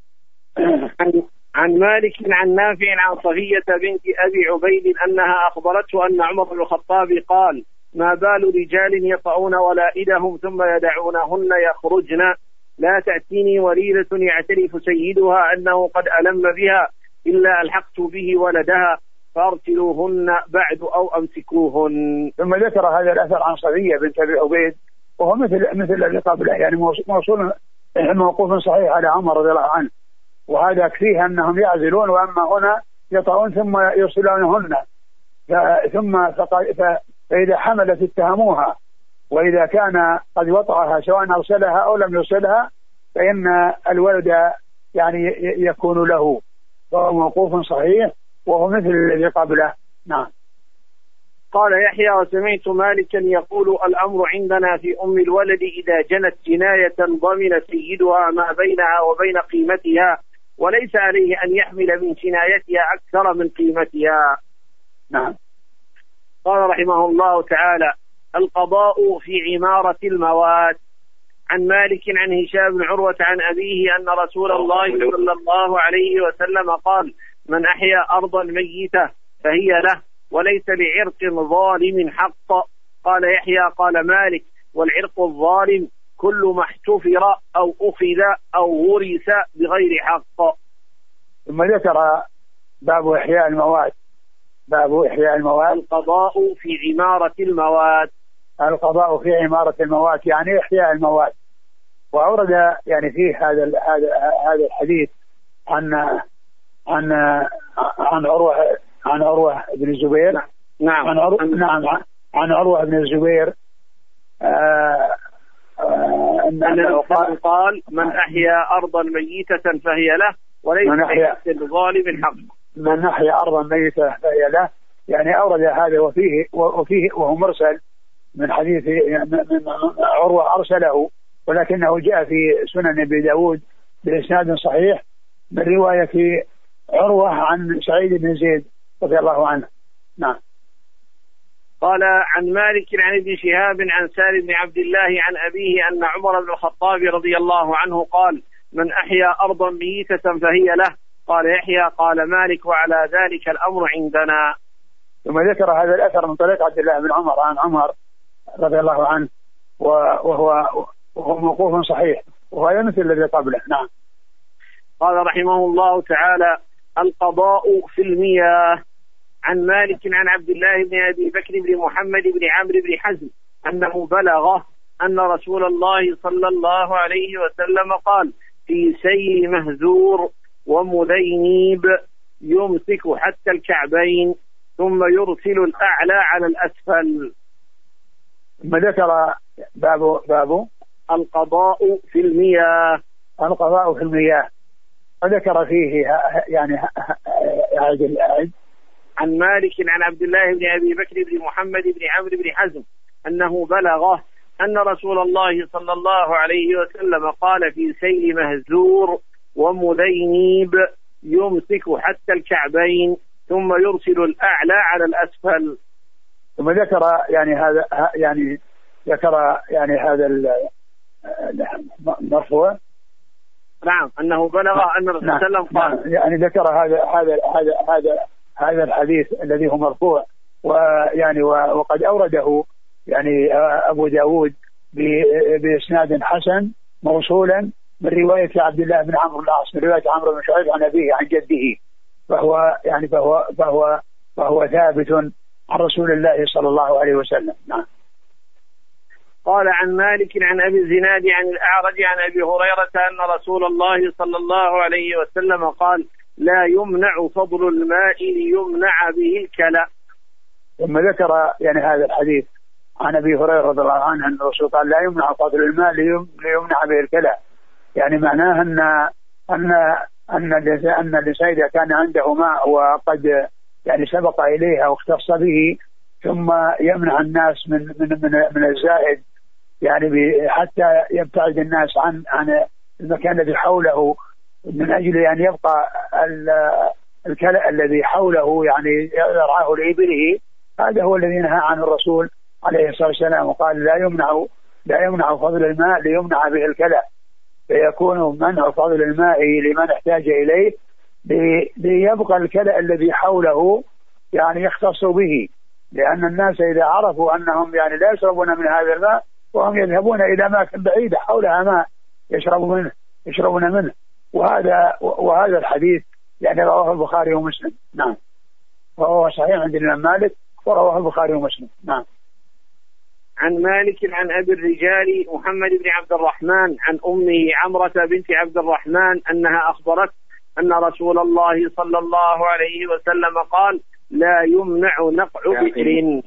عن مالك عن نافع عن صفية بنت أبي عبيد أنها أخبرته أن عمر بن الخطاب قال: ما بال رجال يطعون ولائدهم ثم يدعونهن يخرجن لا تأتيني وليدة يعترف سيدها أنه قد ألم بها إلا ألحقت به ولدها فارسلوهن بعد أو أمسكوهن. ثم ذكر هذا الأثر عن صفية بنت أبي عبيد وهو مثل مثل الذي قبله، يعني موصول موقوف صحيح على عمر رضي الله عنه، وهذا يكفيه أنهم يعزلون، وأما هنا يطعون ثم يرسلونهن ثم فإذا حملت اتهموها، وإذا كان قد وطعها سواء أرسلها أو لم يرسلها فإن الولد يعني يكون له، وهو موقوف صحيح وهو مثل الذي قبله. نعم. قال يحيى: وسمعت مالكا يقول: الأمر عندنا في أم الولد إذا جنت جناية ضمن سيدها ما بينها وبين قيمتها، وليس عليه أن يحمل من جنايتها أكثر من قيمتها. نعم. قال رحمه الله تعالى: القضاء في عمارة المواد. عن مالك عن هشام بن عروة عن أبيه أن رسول الله صلى الله عليه وسلم قال: من أحيا أرضا ميتة فهي له وليس لعرق ظالم حق. قال يحيى: قال مالك: والعرق الظالم كل ما احتفر أو أخذ أو ورث بغير حق. ثم ذكر باب إحياء المواد. باب إحياء المواد. القضاء في عمارة المواد. القضاء في عمارة الموات يعني إحياء الموات. وأورد يعني فيه هذا هذا هذا الحديث عن عن عن عروة عن عروة بن الزبير. نعم عن عروة نعم عن عروة بن الزبير آه أنه قال من أحيا أرضا ميتة فهي له وليس للظالم حق. من أحيا أرضا ميتة فهي له يعني أورد هذا وفيه وفيه وهو مرسل من حديث من عروة أرسله، ولكنه جاء في سنن أبي داود بإسناد صحيح من رواية عروة عن سعيد بن زيد رضي الله عنه. نعم. قال عن مالك عن ابن شهاب عن سالم بن عبد الله عن أبيه أن عمر بن الخطاب رضي الله عنه قال من أحيا أرضا ميتة فهي له. قال يحيى قال مالك وعلى ذلك الأمر عندنا. ثم ذكر هذا الأثر من طريق عبد الله بن عمر عن عمر رضي الله عنه وهو وهو موقوف صحيح وهذا مثل الذي قبله. نعم. قال رحمه الله تعالى القضاء في المياه. عن مالك عن عبد الله بن أبي بكر بن محمد بن عمرو بن حزم أنه بلغه أن رسول الله صلى الله عليه وسلم قال في سيل مهزور ومذينيب يمسك حتى الكعبين ثم يرسل الأعلى على الأسفل. ثم ذكر باب باب القضاء في المياه. القضاء في المياه وذكر فيه يعني أعد الأعد. عن مالك عن عبد الله بن أبي بكر بن محمد بن عمرو بن حزم أنه بلغه أن رسول الله صلى الله عليه وسلم قال في سيل مهزور ومذينيب يمسك حتى الكعبين ثم يرسل الأعلى على الأسفل. ثم ذكر يعني هذا يعني ذكر يعني هذا المرفوع. نعم أنه بلغ أن الرسول صلى الله عليه وسلم قال يعني ذكر هذا هذا هذا هذا هذا الحديث الذي هو مرفوع ويعني وقد أورده يعني أبو داود بإسناد حسن موصولا من رواية عبد الله بن عمرو العاص من رواية عمرو بن شعيب عن أبيه عن جده فهو يعني فهو فهو فهو ثابت عن رسول الله صلى الله عليه وسلم. نعم. قال عن مالك عن أبي الزناد عن الأعرج عن أبي هريرة أن رسول الله صلى الله عليه وسلم قال لا يمنع فضل الماء ليمنع به الكلى. ثم ذكر يعني هذا الحديث عن أبي هريرة رضي الله عنه أن الرسول قال لا يمنع فضل الماء ليمنع به الكلى، يعني معناه أن أن أن أن الإنسان إذا كان عنده ماء وقد يعني سبق إليها واختص به ثم يمنع الناس من من من, من الزائد يعني حتى يبتعد الناس عن عن المكان الذي حوله من أجل أن يبقى الكلأ الذي حوله يعني يرعاه لإبله. هذا هو الذي نهى عنه الرسول عليه الصلاة والسلام وقال لا يمنع لا يمنع فضل الماء ليمنع به الكلأ، فيكون منع فضل الماء لمن احتاج إليه ليبقى الكلأ الذي حوله يعني يختص به، لأن الناس إذا عرفوا أنهم يعني لا يشربون من هذا الماء وهم يذهبون إلى أماكن بعيدة حولها ماء يشربون منه يشربون منه وهذا وهذا الحديث يعني رواه البخاري ومسلم. نعم. وهو صحيح عند الإمام مالك ورواه البخاري ومسلم. نعم. عن مالك عن أبي الرجال محمد بن عبد الرحمن عن أمه عمرة بنت عبد الرحمن أنها أخبرت أن رسول الله صلى الله عليه وسلم قال لا يمنع نقع بئر.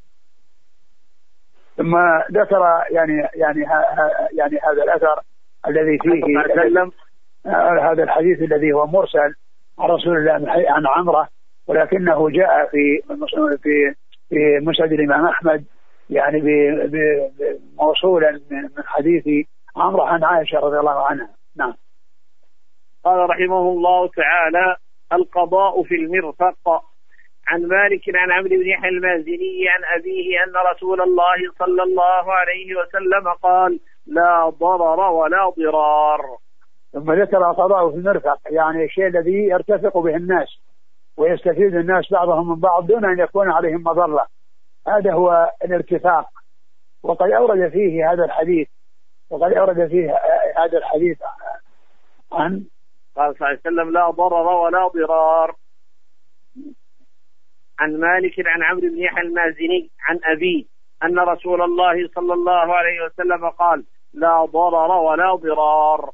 ثم ذكر يعني يعني يعني هذا الأثر الذي فيه هذا الحديث الذي هو مرسل عن رسول الله عن عمرة، ولكنه جاء في في في مسند الإمام أحمد يعني موصولا من حديث عمرة عن عائشة رضي الله عنها. نعم. قال رحمه الله تعالى القضاء في المرفق. عن مالك عن عمرو بن يحيى المازني عن أبيه أن رسول الله صلى الله عليه وسلم قال لا ضرر ولا ضرار. ثم ذكر القضاء في المرفق يعني الشيء الذي يرتفق به الناس ويستفيد الناس بعضهم من بعض دون أن يكون عليهم مضرة، هذا هو الارتفاق. وقد أورد فيه هذا الحديث وقد أورد فيه هذا الحديث عن قال صلى الله عليه وسلم لا ضرر ولا ضرار. عن مالك عن عمرو بن يحيى المازني عن أبيه أن رسول الله صلى الله عليه وسلم قال لا ضرر ولا ضرار.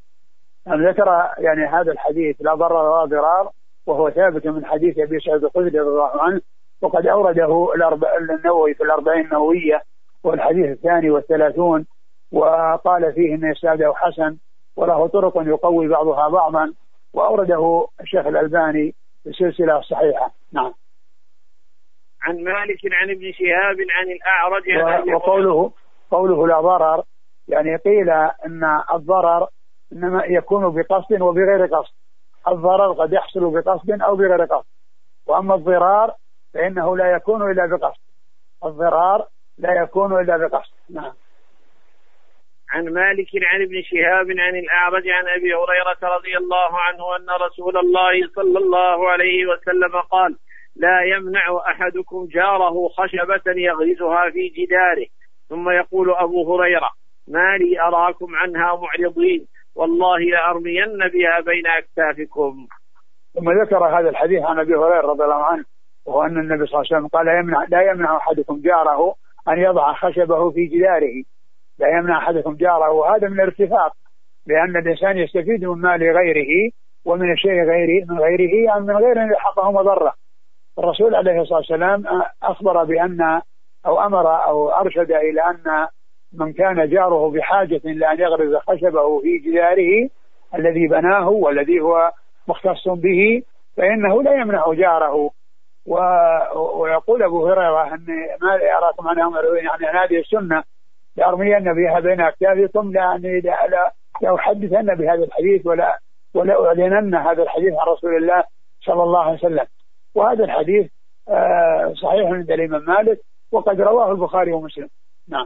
ذكر يعني هذا الحديث لا ضرر ولا ضرار وهو ثابت من حديث أبي سعيد الخدري رضي الله عنه، وقد أورده النووي في الأربعين النووية والحديث الثاني والثلاثون، وقال فيه أن إسناده حسن وله طرق يقوي بعضها بعضا، وأورده الشيخ الألباني في السلسلة الصحيحة. نعم. عن مالك عن ابن شهاب عن الأعرج عن وقوله قوله لا ضرر يعني قيل أن الضرر إنما يكون بقصد وبغير قصد. الضرر قد يحصل بقصد أو بغير قصد، وأما الضرار فإنه لا يكون إلا بقصد. الضرار لا يكون إلا بقصد. نعم. عن مالك عن ابن شهاب عن الأعرج عن أبي هريرة رضي الله عنه أن رسول الله صلى الله عليه وسلم قال لا يمنع أحدكم جاره خشبة يغرزها في جداره، ثم يقول أبو هريرة ما لي أراكم عنها معرضين والله لأرمين بها بين أكتافكم. ثم ذكر هذا الحديث عن أبي هريرة رضي الله عنه، وهو أن النبي صلى الله عليه وسلم قال لا يمنع, لا يمنع أحدكم جاره أن يضع خشبه في جداره. لا يمنع أحدكم جاره، وهذا من الارتفاق، لأن الإنسان يستفيد من مال غيره ومن الشيء غيره من غيره يعني من غير أن يلحقه مضرة. الرسول عليه الصلاة والسلام أخبر بأن أو أمر أو أرشد إلى أن من كان جاره بحاجة لأن يغرز خشبه في جداره الذي بناه والذي هو مختص به فإنه لا يمنع جاره. ويقول أبو هريرة أن ما أراكم عنهم يعني هذه السنة لأرمين بها بين أكتافكم، يعني لأحدثن بهذا الحديث ولا ولا أعلنن هذا الحديث عن رسول الله صلى الله عليه وسلم. وهذا الحديث صحيح عند الإمام مالك وقد رواه البخاري ومسلم. نعم.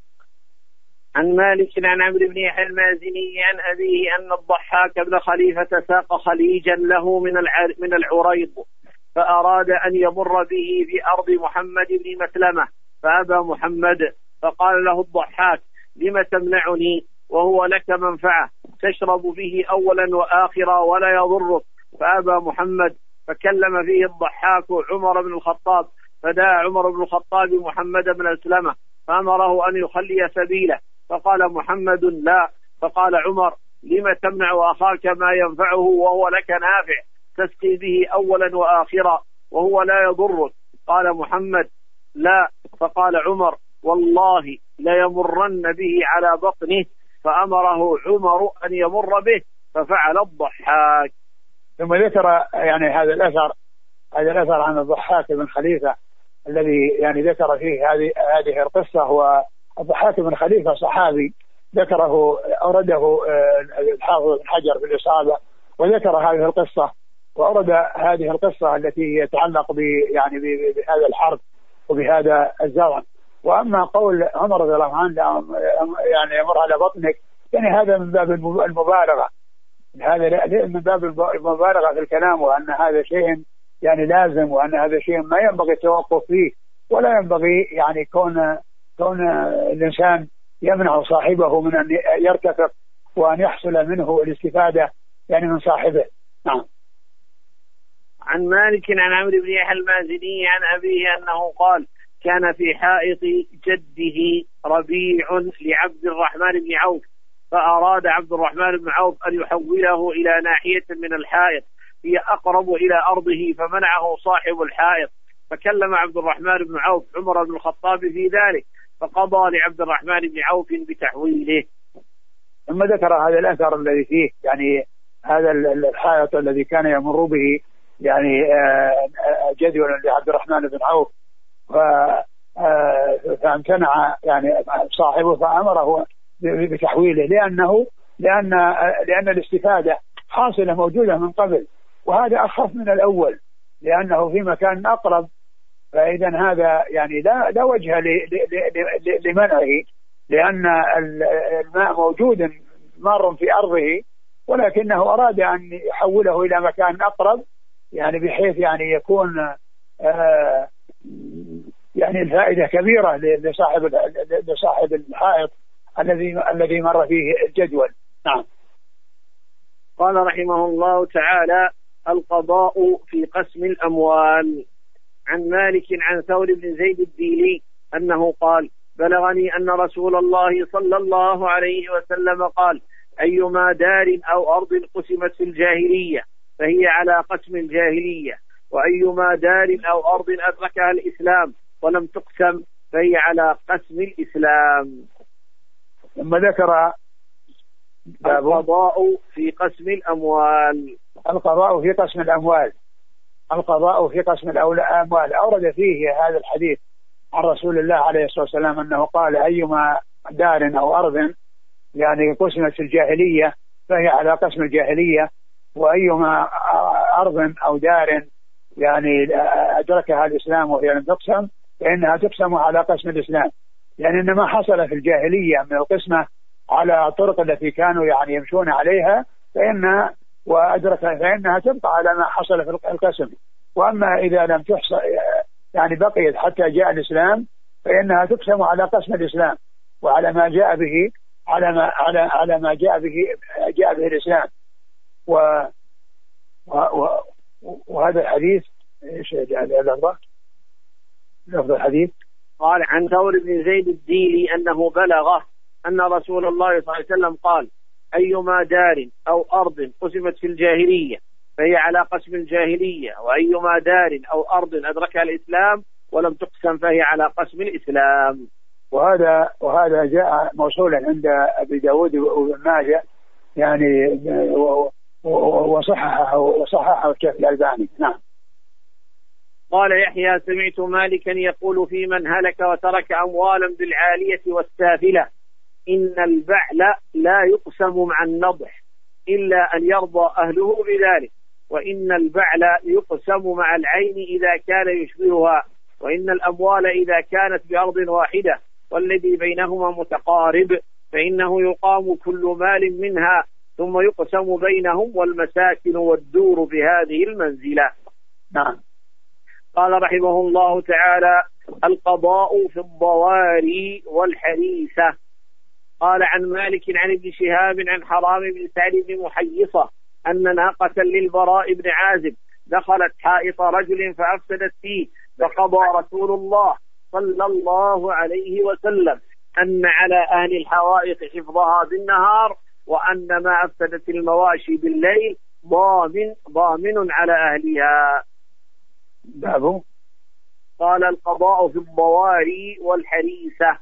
عن مالك عن عمرو بن يحيى المازني عن أبيه أن الضحاك بن خليفة ساق خليجا له من من العريض، فأراد أن يمر به في أرض محمد بن مسلمة فأبى محمد، فقال له الضحاك لم تمنعني وهو لك منفعة تشرب به أولا وآخرا ولا يضرك، فأبى محمد، فكلم فيه الضحاك عمر بن الخطاب، فدعا عمر بن الخطاب محمد بن مسلمة فأمره أن يخلي سبيله، فقال محمد لا، فقال عمر لم تمنع أخاك ما ينفعه وهو لك نافع تسقي به أولا وآخرا وهو لا يضرك، قال محمد لا، فقال عمر والله ليمرن به على بطنه، فأمره عمر أن يمر به ففعل الضحاك. ثم ذكر يعني هذا الأثر هذا الأثر عن الضحاك بن خليفة الذي يعني ذكر فيه هذه هذه القصة. والضحاك بن خليفة صحابي ذكره أورده الحافظ بن حجر في الإصابة وذكر هذه القصة، وأورد هذه القصة التي يتعلق ب يعني بهذا الحرب وبهذا الزرع. وأما قول عمر رضي الله عنه يعني يمر على بطنك يعني هذا من باب المبالغة، هذا من باب المبالغة في الكلام، وأن هذا شيء يعني لازم، وأن هذا شيء ما ينبغي التوقف فيه، ولا ينبغي يعني كون كون الإنسان يمنع صاحبه من أن يرتفق وأن يحصل منه الاستفادة يعني من صاحبه. نعم. عن مالك عن عمرو بن يحيى المازني عن أبيه أنه قال كان في حائط جده ربيع لعبد الرحمن بن عوف، فأراد عبد الرحمن بن عوف أن يحوله إلى ناحية من الحائط هي أقرب إلى أرضه، فمنعه صاحب الحائط، فكلم عبد الرحمن بن عوف عمر بن الخطاب في ذلك، فقضى لعبد الرحمن بن عوف بتحويله. ثم ذكر هذا الأثر الذي فيه يعني هذا الحائط الذي كان يمر به يعني جدول لعبد الرحمن بن عوف، فامتنع يعني صاحبه فأمره بتحويله، لأنه لأن لأن الاستفادة حاصلة موجودة من قبل، وهذا أخف من الأول لأنه في مكان أقرب، فإذا هذا يعني لا لا وجه لمنعه، لأن الماء موجود مار في أرضه، ولكنه أراد أن يحوله إلى مكان أقرب يعني بحيث يعني يكون آه يعني الفائدة كبيرة لصاحب لصاحب الحائط الذي الذي مر فيه الجدول. نعم. قال رحمه الله تعالى: القضاء في قسم الأموال. عن مالك عن ثور بن زيد الديلي أنه قال: بلغني أن رسول الله صلى الله عليه وسلم قال: أيما دار أو أرض قسمت في الجاهلية فهي على قسم الجاهلية، وأيما دار أو أرض أدركها الإسلام ولم تقسم فهي على قسم الإسلام. ثم ذكر القضاء في قسم الأموال. القضاء في قسم الأموال القضاء في قسم الأموال أورد فيه هذا الحديث عن رسول الله عليه الصلاة والسلام أنه قال: أيما دار أو أرض يعني قسمت في الجاهلية فهي على قسم الجاهلية، وأيما أرض أو دار يعني أدركها الإسلام وهي لم تقسم فإنها تقسم على قسم الإسلام. يعني إن ما حصل في الجاهلية من القسمة على الطرق التي كانوا يعني يمشون عليها فإنها وأدرك فإنها تبقى على ما حصل في القسم. وأما إذا لم تحصل يعني بقيت حتى جاء الإسلام فإنها تقسم على قسم الإسلام وعلى ما جاء به على ما على على ما جاء به جاء به الإسلام. و, و, و وهذا الحديث ايش اللفظ لفظ الحديث؟ قال: عن ثور بن زيد الديلي أنه بلغه أن رسول الله صلى الله عليه وسلم قال: أيما دار أو أرض قسمت في الجاهلية فهي على قسم الجاهلية، وأيما دار أو أرض أدركها الإسلام ولم تقسم فهي على قسم الإسلام. وهذا وهذا جاء موصولا عند أبي داود وابن ماجه يعني وصححه وصححه الشيخ الألباني. نعم. قال يحيى: سمعت مالكا يقول في من هلك وترك أموالا بالعالية والسافلة: إن البعل لا يقسم مع النضح إلا أن يرضى أهله بذلك، وإن البعل يقسم مع العين إذا كان يشبهها، وإن الأموال إذا كانت بأرض واحدة والذي بينهما متقارب فإنه يقام كل مال منها ثم يقسم بينهم، والمساكن والدور بهذه المنزلة. نعم. قال رحمه الله تعالى: القضاء في الضواري والحريسة. قال عن مالك عن ابن شهاب عن حرام بن سعد بن محيصة أن ناقة للبراء بن عازب دخلت حائط رجل فأفسدت فيه، فقضى رسول الله صلى الله عليه وسلم أن على أهل الحوائط حفظها بالنهار، وأن ما أفسدت المواشي بالليل ضامن ضامن على أهلها. بابه. قال: القضاء في الضواري والحريسة.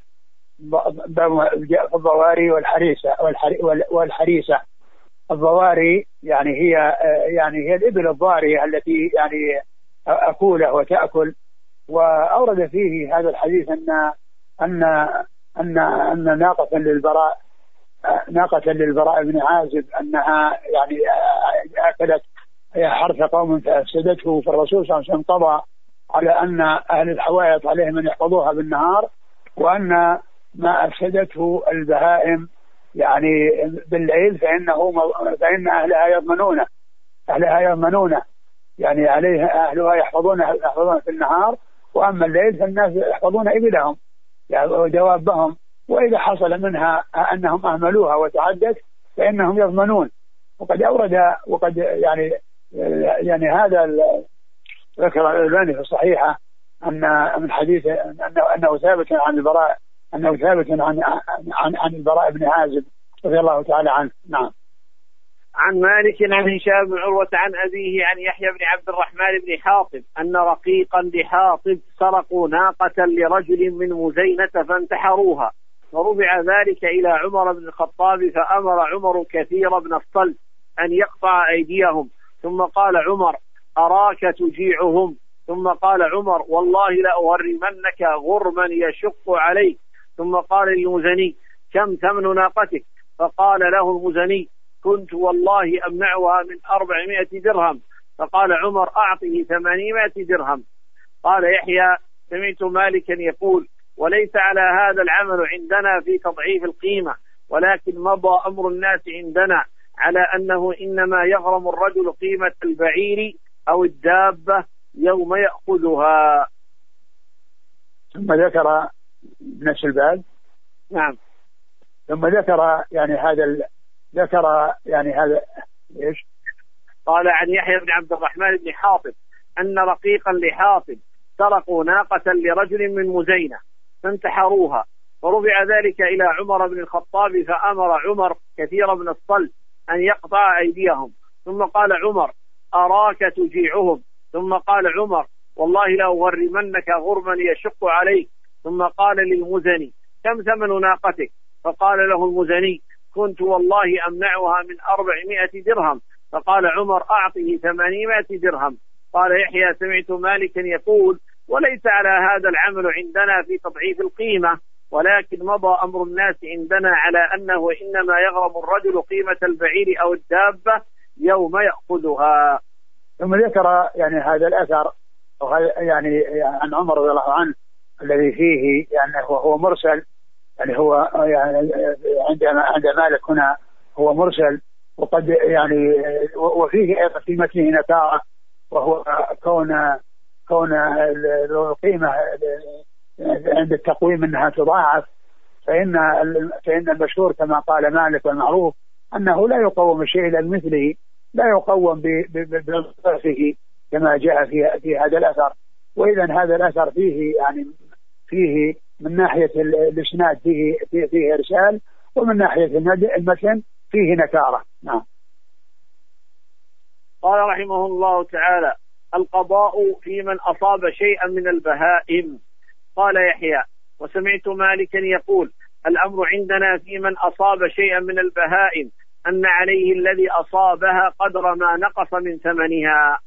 باب في الضواري والحريسة والحريسة. الضواري يعني هي يعني هي الإبل الضارية التي يعني أكوله وتأكل. وأورد فيه هذا الحديث أن أن أن أن ناقة للبراء ناقة للبراء بن عازب أنها يعني أكلت حرث قوم فأفسدته، فالرسول صلى الله عليه وسلم قضى على أن أهل الحوائط عليهم أن يحفظوها بالنهار، وأن ما أفسدته البهائم يعني بالليل فإنه فإن أهلها يضمنونه أهلها يضمنونه يعني عليها أهلها يحفظونها يحفظونها في النهار، وأما الليل فالناس يحفظون إبلهم يعني ودوابهم، وإذا حصل منها أنهم أهملوها وتعدت فإنهم يضمنون. وقد أورد وقد يعني يعني هذا ذكر الألباني في الصحيحة أن من حديث أنه أنه ثابت عن البراء أنه ثابت عن عن عن البراء بن عازب رضي الله تعالى عنه. نعم. عن مالك عن هشام بن عروة عن أبيه عن يحيى بن عبد الرحمن بن حاطب أن رقيقا لحاطب سرقوا ناقة لرجل من مزينة فانتحروها، فرفع ذلك إلى عمر بن الخطاب، فأمر عمر كثير بن الصلت أن يقطع أيديهم، ثم قال عمر: أراك تجيعهم. ثم قال عمر: والله لأغرمنك غرما يشق عليك. ثم قال للمزني: كم ثمن ناقتك؟ فقال له المزني: كنت والله أمنعها من أربعمائة درهم. فقال عمر: أعطه ثمانمائة درهم. قال يحيى: سمعت مالكا يقول: وليس على هذا العمل عندنا في تضعيف القيمة، ولكن مضى أمر الناس عندنا على أنه إنما يغرم الرجل قيمة البعير أو الدابة يوم يأخذها. ثم ذكر نفس الباب. نعم. ثم ذكر يعني هذا ال... ذكر يعني هذا ايش؟ قال عن يحيى بن عبد الرحمن بن حاطب أن رقيقا لحاطب سرقوا ناقة لرجل من مزينة، فانتحروها، فرفع ذلك إلى عمر بن الخطاب فأمر عمر كثير بن الصلت أن يقطع أيديهم، ثم قال عمر أراك تجيعهم، ثم قال عمر والله لأغرمنك غرما يشق عليك، ثم قال للمزني كم ثمن ناقتك؟ فقال له المزني كنت والله أمنعها من أربعمائة درهم، فقال عمر أعطه ثمانمائة درهم. قال يحيى سمعت مالكا يقول وليس على هذا العمل عندنا في تضعيف القيمة، ولكن مضى أمر الناس عندنا على أنه إنما يغرم الرجل قيمة البعير أو الدابة يوم يأخذها. ثم ذكر يعني هذا الأثر يعني عن عمر رضي الله عنه الذي فيه يعني هو مرسل، يعني هو يعني عندما عند مالك هنا هو مرسل، وقد يعني وفيه أيضا في متنه نكارة، وهو كون كون القيمة عند التقويم أنها تضاعف، فإن فإن المشهور كما قال مالك والمعروف أنه لا يقوم الشيء إلى مثله، لا يقوم بضعفه كما جاء في في هذا الأثر. وإذا هذا الأثر فيه يعني فيه من ناحية الإسناد فيه فيه, فيه إرسال، ومن ناحية المتن فيه نكارة. نعم. قال رحمه الله تعالى القضاء في من أصاب شيئا من البهائم. قال يحيى وسمعت مالكا يقول الأمر عندنا في من أصاب شيئا من البهائم أن عليه الذي أصابها قدر ما نقص من ثمنها.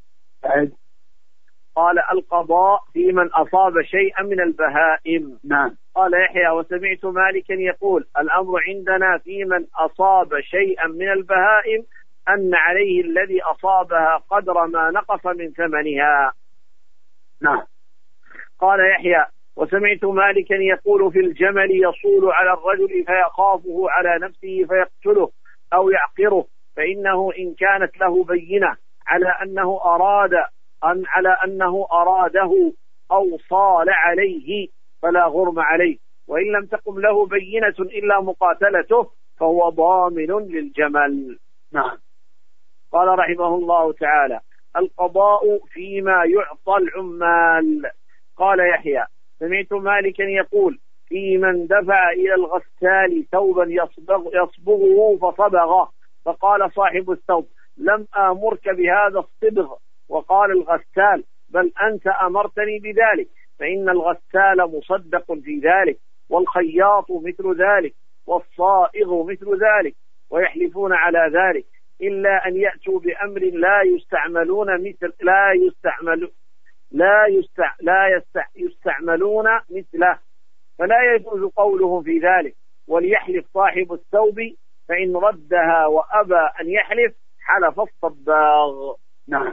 قال القضاء في من أصاب شيئا من البهائم. نعم. قال يحيى وسمعت مالكا يقول الأمر عندنا في من أصاب شيئا من البهائم أن عليه الذي أصابها قدر ما نقص من ثمنها. نعم. قال يحيى وسمعت مالكا يقول في الجمل يصول على الرجل فيخافه على نفسه فيقتله أو يعقره، فإنه إن كانت له بينة على أنه أراد أن على أنه أراده أو صال عليه فلا غرم عليه، وإن لم تقم له بينة إلا مقاتلته فهو ضامن للجمل. نعم. قال رحمه الله تعالى القضاء فيما يعطى العمال. قال يحيى سمعت مالكا يقول في من دفع إلى الغسال ثوبا يصبغ يصبغه فصبغه، فقال صاحب الثوب لم آمرك بهذا الصبغ، وقال الغسال بل أنت أمرتني بذلك، فإن الغسال مصدق في ذلك، والخياط مثل ذلك، والصائغ مثل ذلك، ويحلفون على ذلك إلا أن يأتوا بأمر لا يستعملون مثل لا يستعمل لا يستع لا يستع يستعملون مثله، فلا يجوز قولهم في ذلك. وليحلف صاحب الثوب فإن ردها وأبى أن يحلف حلف الصباغ. نعم.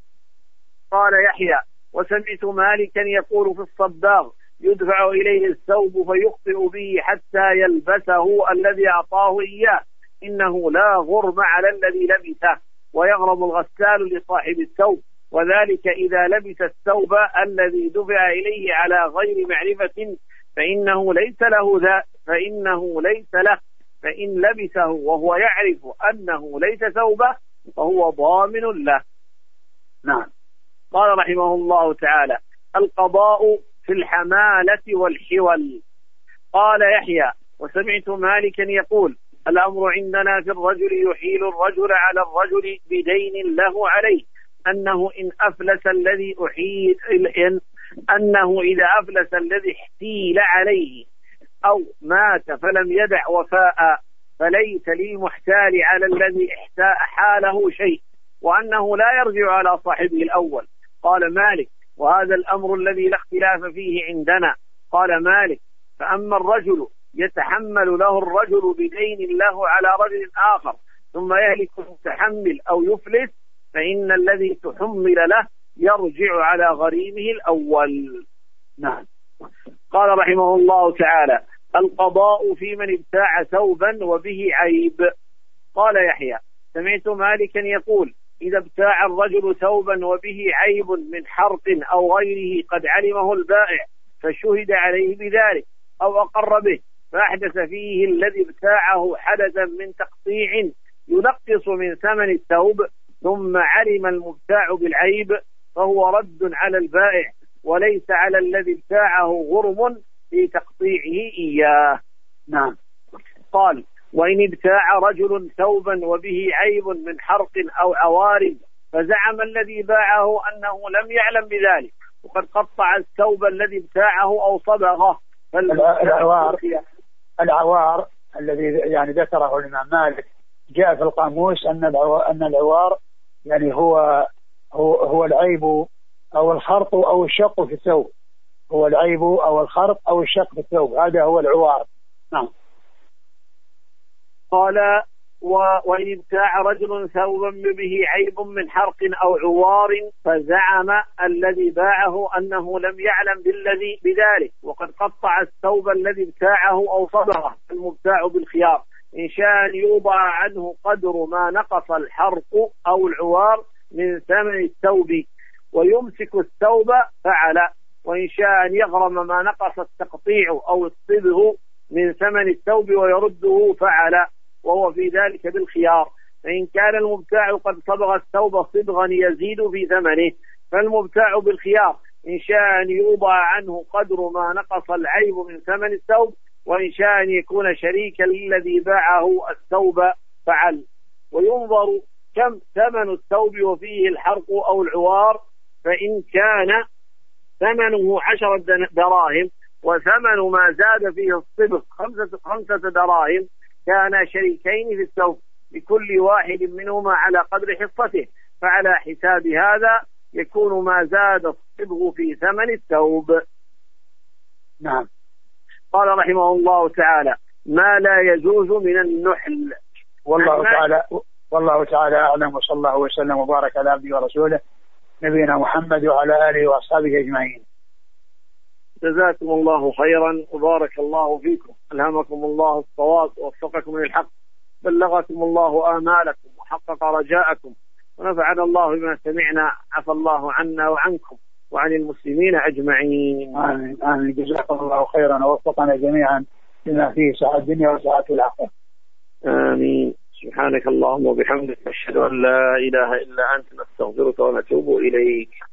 قال يحيى وسمعت مالكا يقول في الصباغ يدفع إليه الثوب فيخطئ به حتى يلبسه الذي أعطاه إياه، إنه لا غرم على الذي لبسه، ويغرم الغسال لصاحب الثوب، وذلك إذا لبس الثوب الذي دفع إليه على غير معرفة فإنه ليس له ذا فإنه ليس له، فإن لبسه وهو يعرف أنه ليس ثوبه فهو ضامن له. نعم. قال رحمه الله تعالى القضاء في الحمالة والحول. قال يحيى وسمعت مالكا يقول الأمر عندنا في الرجل يحيل الرجل على الرجل بدين له عليه، أنه إن أفلس الذي أحيل إن أنه إذا أفلس الذي احتيل عليه أو مات فلم يدع وفاء فليس للمحتال على الذي حاله شيء، وأنه لا يرجع على صاحبه الأول. قال مالك وهذا الأمر الذي لا اختلاف فيه عندنا. قال مالك فأما الرجل يتحمل له الرجل بدين له على رجل آخر ثم يهلك المتحمل أو يفلس، فإن الذي تحمل له يرجع على غريمه الأول. نعم. قال رحمه الله تعالى القضاء في من ابتاع ثوبا وبه عيب. قال يحيى سمعت مالكا يقول إذا ابتاع الرجل ثوبا وبه عيب من حرق أو غيره قد علمه البائع فشهد عليه بذلك أو أقر به فأحدث فيه الذي ابتاعه حدثا من تقطيع ينقص من ثمن الثوب، ثم علم المبتاع بالعيب فهو رد على البائع وليس على الذي ابتاعه غرم في تقطيعه إياه. نعم. قال: وإن ابتاع رجل ثوبا وبه عيب من حرق أو عوارض فزعم الذي باعه أنه لم يعلم بذلك وقد قطع الثوب الذي ابتاعه أو صبغه. العوار العوار الذي يعني ذكره الإمام مالك جاء في القاموس أن أن العوار يعني هو هو هو العيب أو الخرط أو الشق في الثوب، هو العيب أو الخرط أو الشق في الثوب، هذا هو العوار. نعم. قال: وإن ابتاع رجل ثوبا به عيب من حرق أو عوار فزعم الذي باعه أنه لم يعلم بالذي بذلك وقد قطع الثوب الذي ابتاعه أو صبغه، المبتاع بالخيار إن شاء أن يوضع عنه قدر ما نقص الحرق أو العوار من ثمن الثوب ويمسك الثوب فعل، وإن شاء أن يغرم ما نقص التقطيع أو الصبغ من ثمن الثوب ويرده فعل، وهو في ذلك بالخيار. فإن كان المبتاع قد صبغ الثوب صبغا يزيد في ثمنه فالمبتاع بالخيار إن شاء أن يوضع عنه قدر ما نقص العيب من ثمن الثوب وإن شاء أن يكون شريكا للذي باعه الثوب فعل. وينظر كم ثمن الثوب وفيه الحرق أو العوار، فإن كان ثمنه عشرة دراهم وثمن ما زاد فيه الصبغ خمسة, خمسة دراهم كان شريكين في الثوب لكل واحد منهما على قدر حصته، فعلى حساب هذا يكون ما زاد الصبغ في ثمن الثوب. نعم. قال رحمه الله تعالى: ما لا يجوز من النحل. والله تعالى والله تعالى أعلم، وصلى الله وسلم وبارك على عبده ورسوله نبينا محمد وعلى آله وأصحابه أجمعين. جزاكم الله خيرا وبارك الله فيكم، ألهمكم الله الصواب ووفقكم للحق، بلغكم الله آمالكم وحقق رجاءكم، ونفعنا الله بما سمعنا، عفى الله عنا وعنكم وعن المسلمين أجمعين. آمين آمين. جزاكم الله خيرا ووفقنا جميعا لما فيه سعادة الدنيا وسعادة الآخرة. آمين. سبحانك اللهم وبحمدك، أشهد أن لا إله إلا أنت، نستغفرك ونتوب إليك.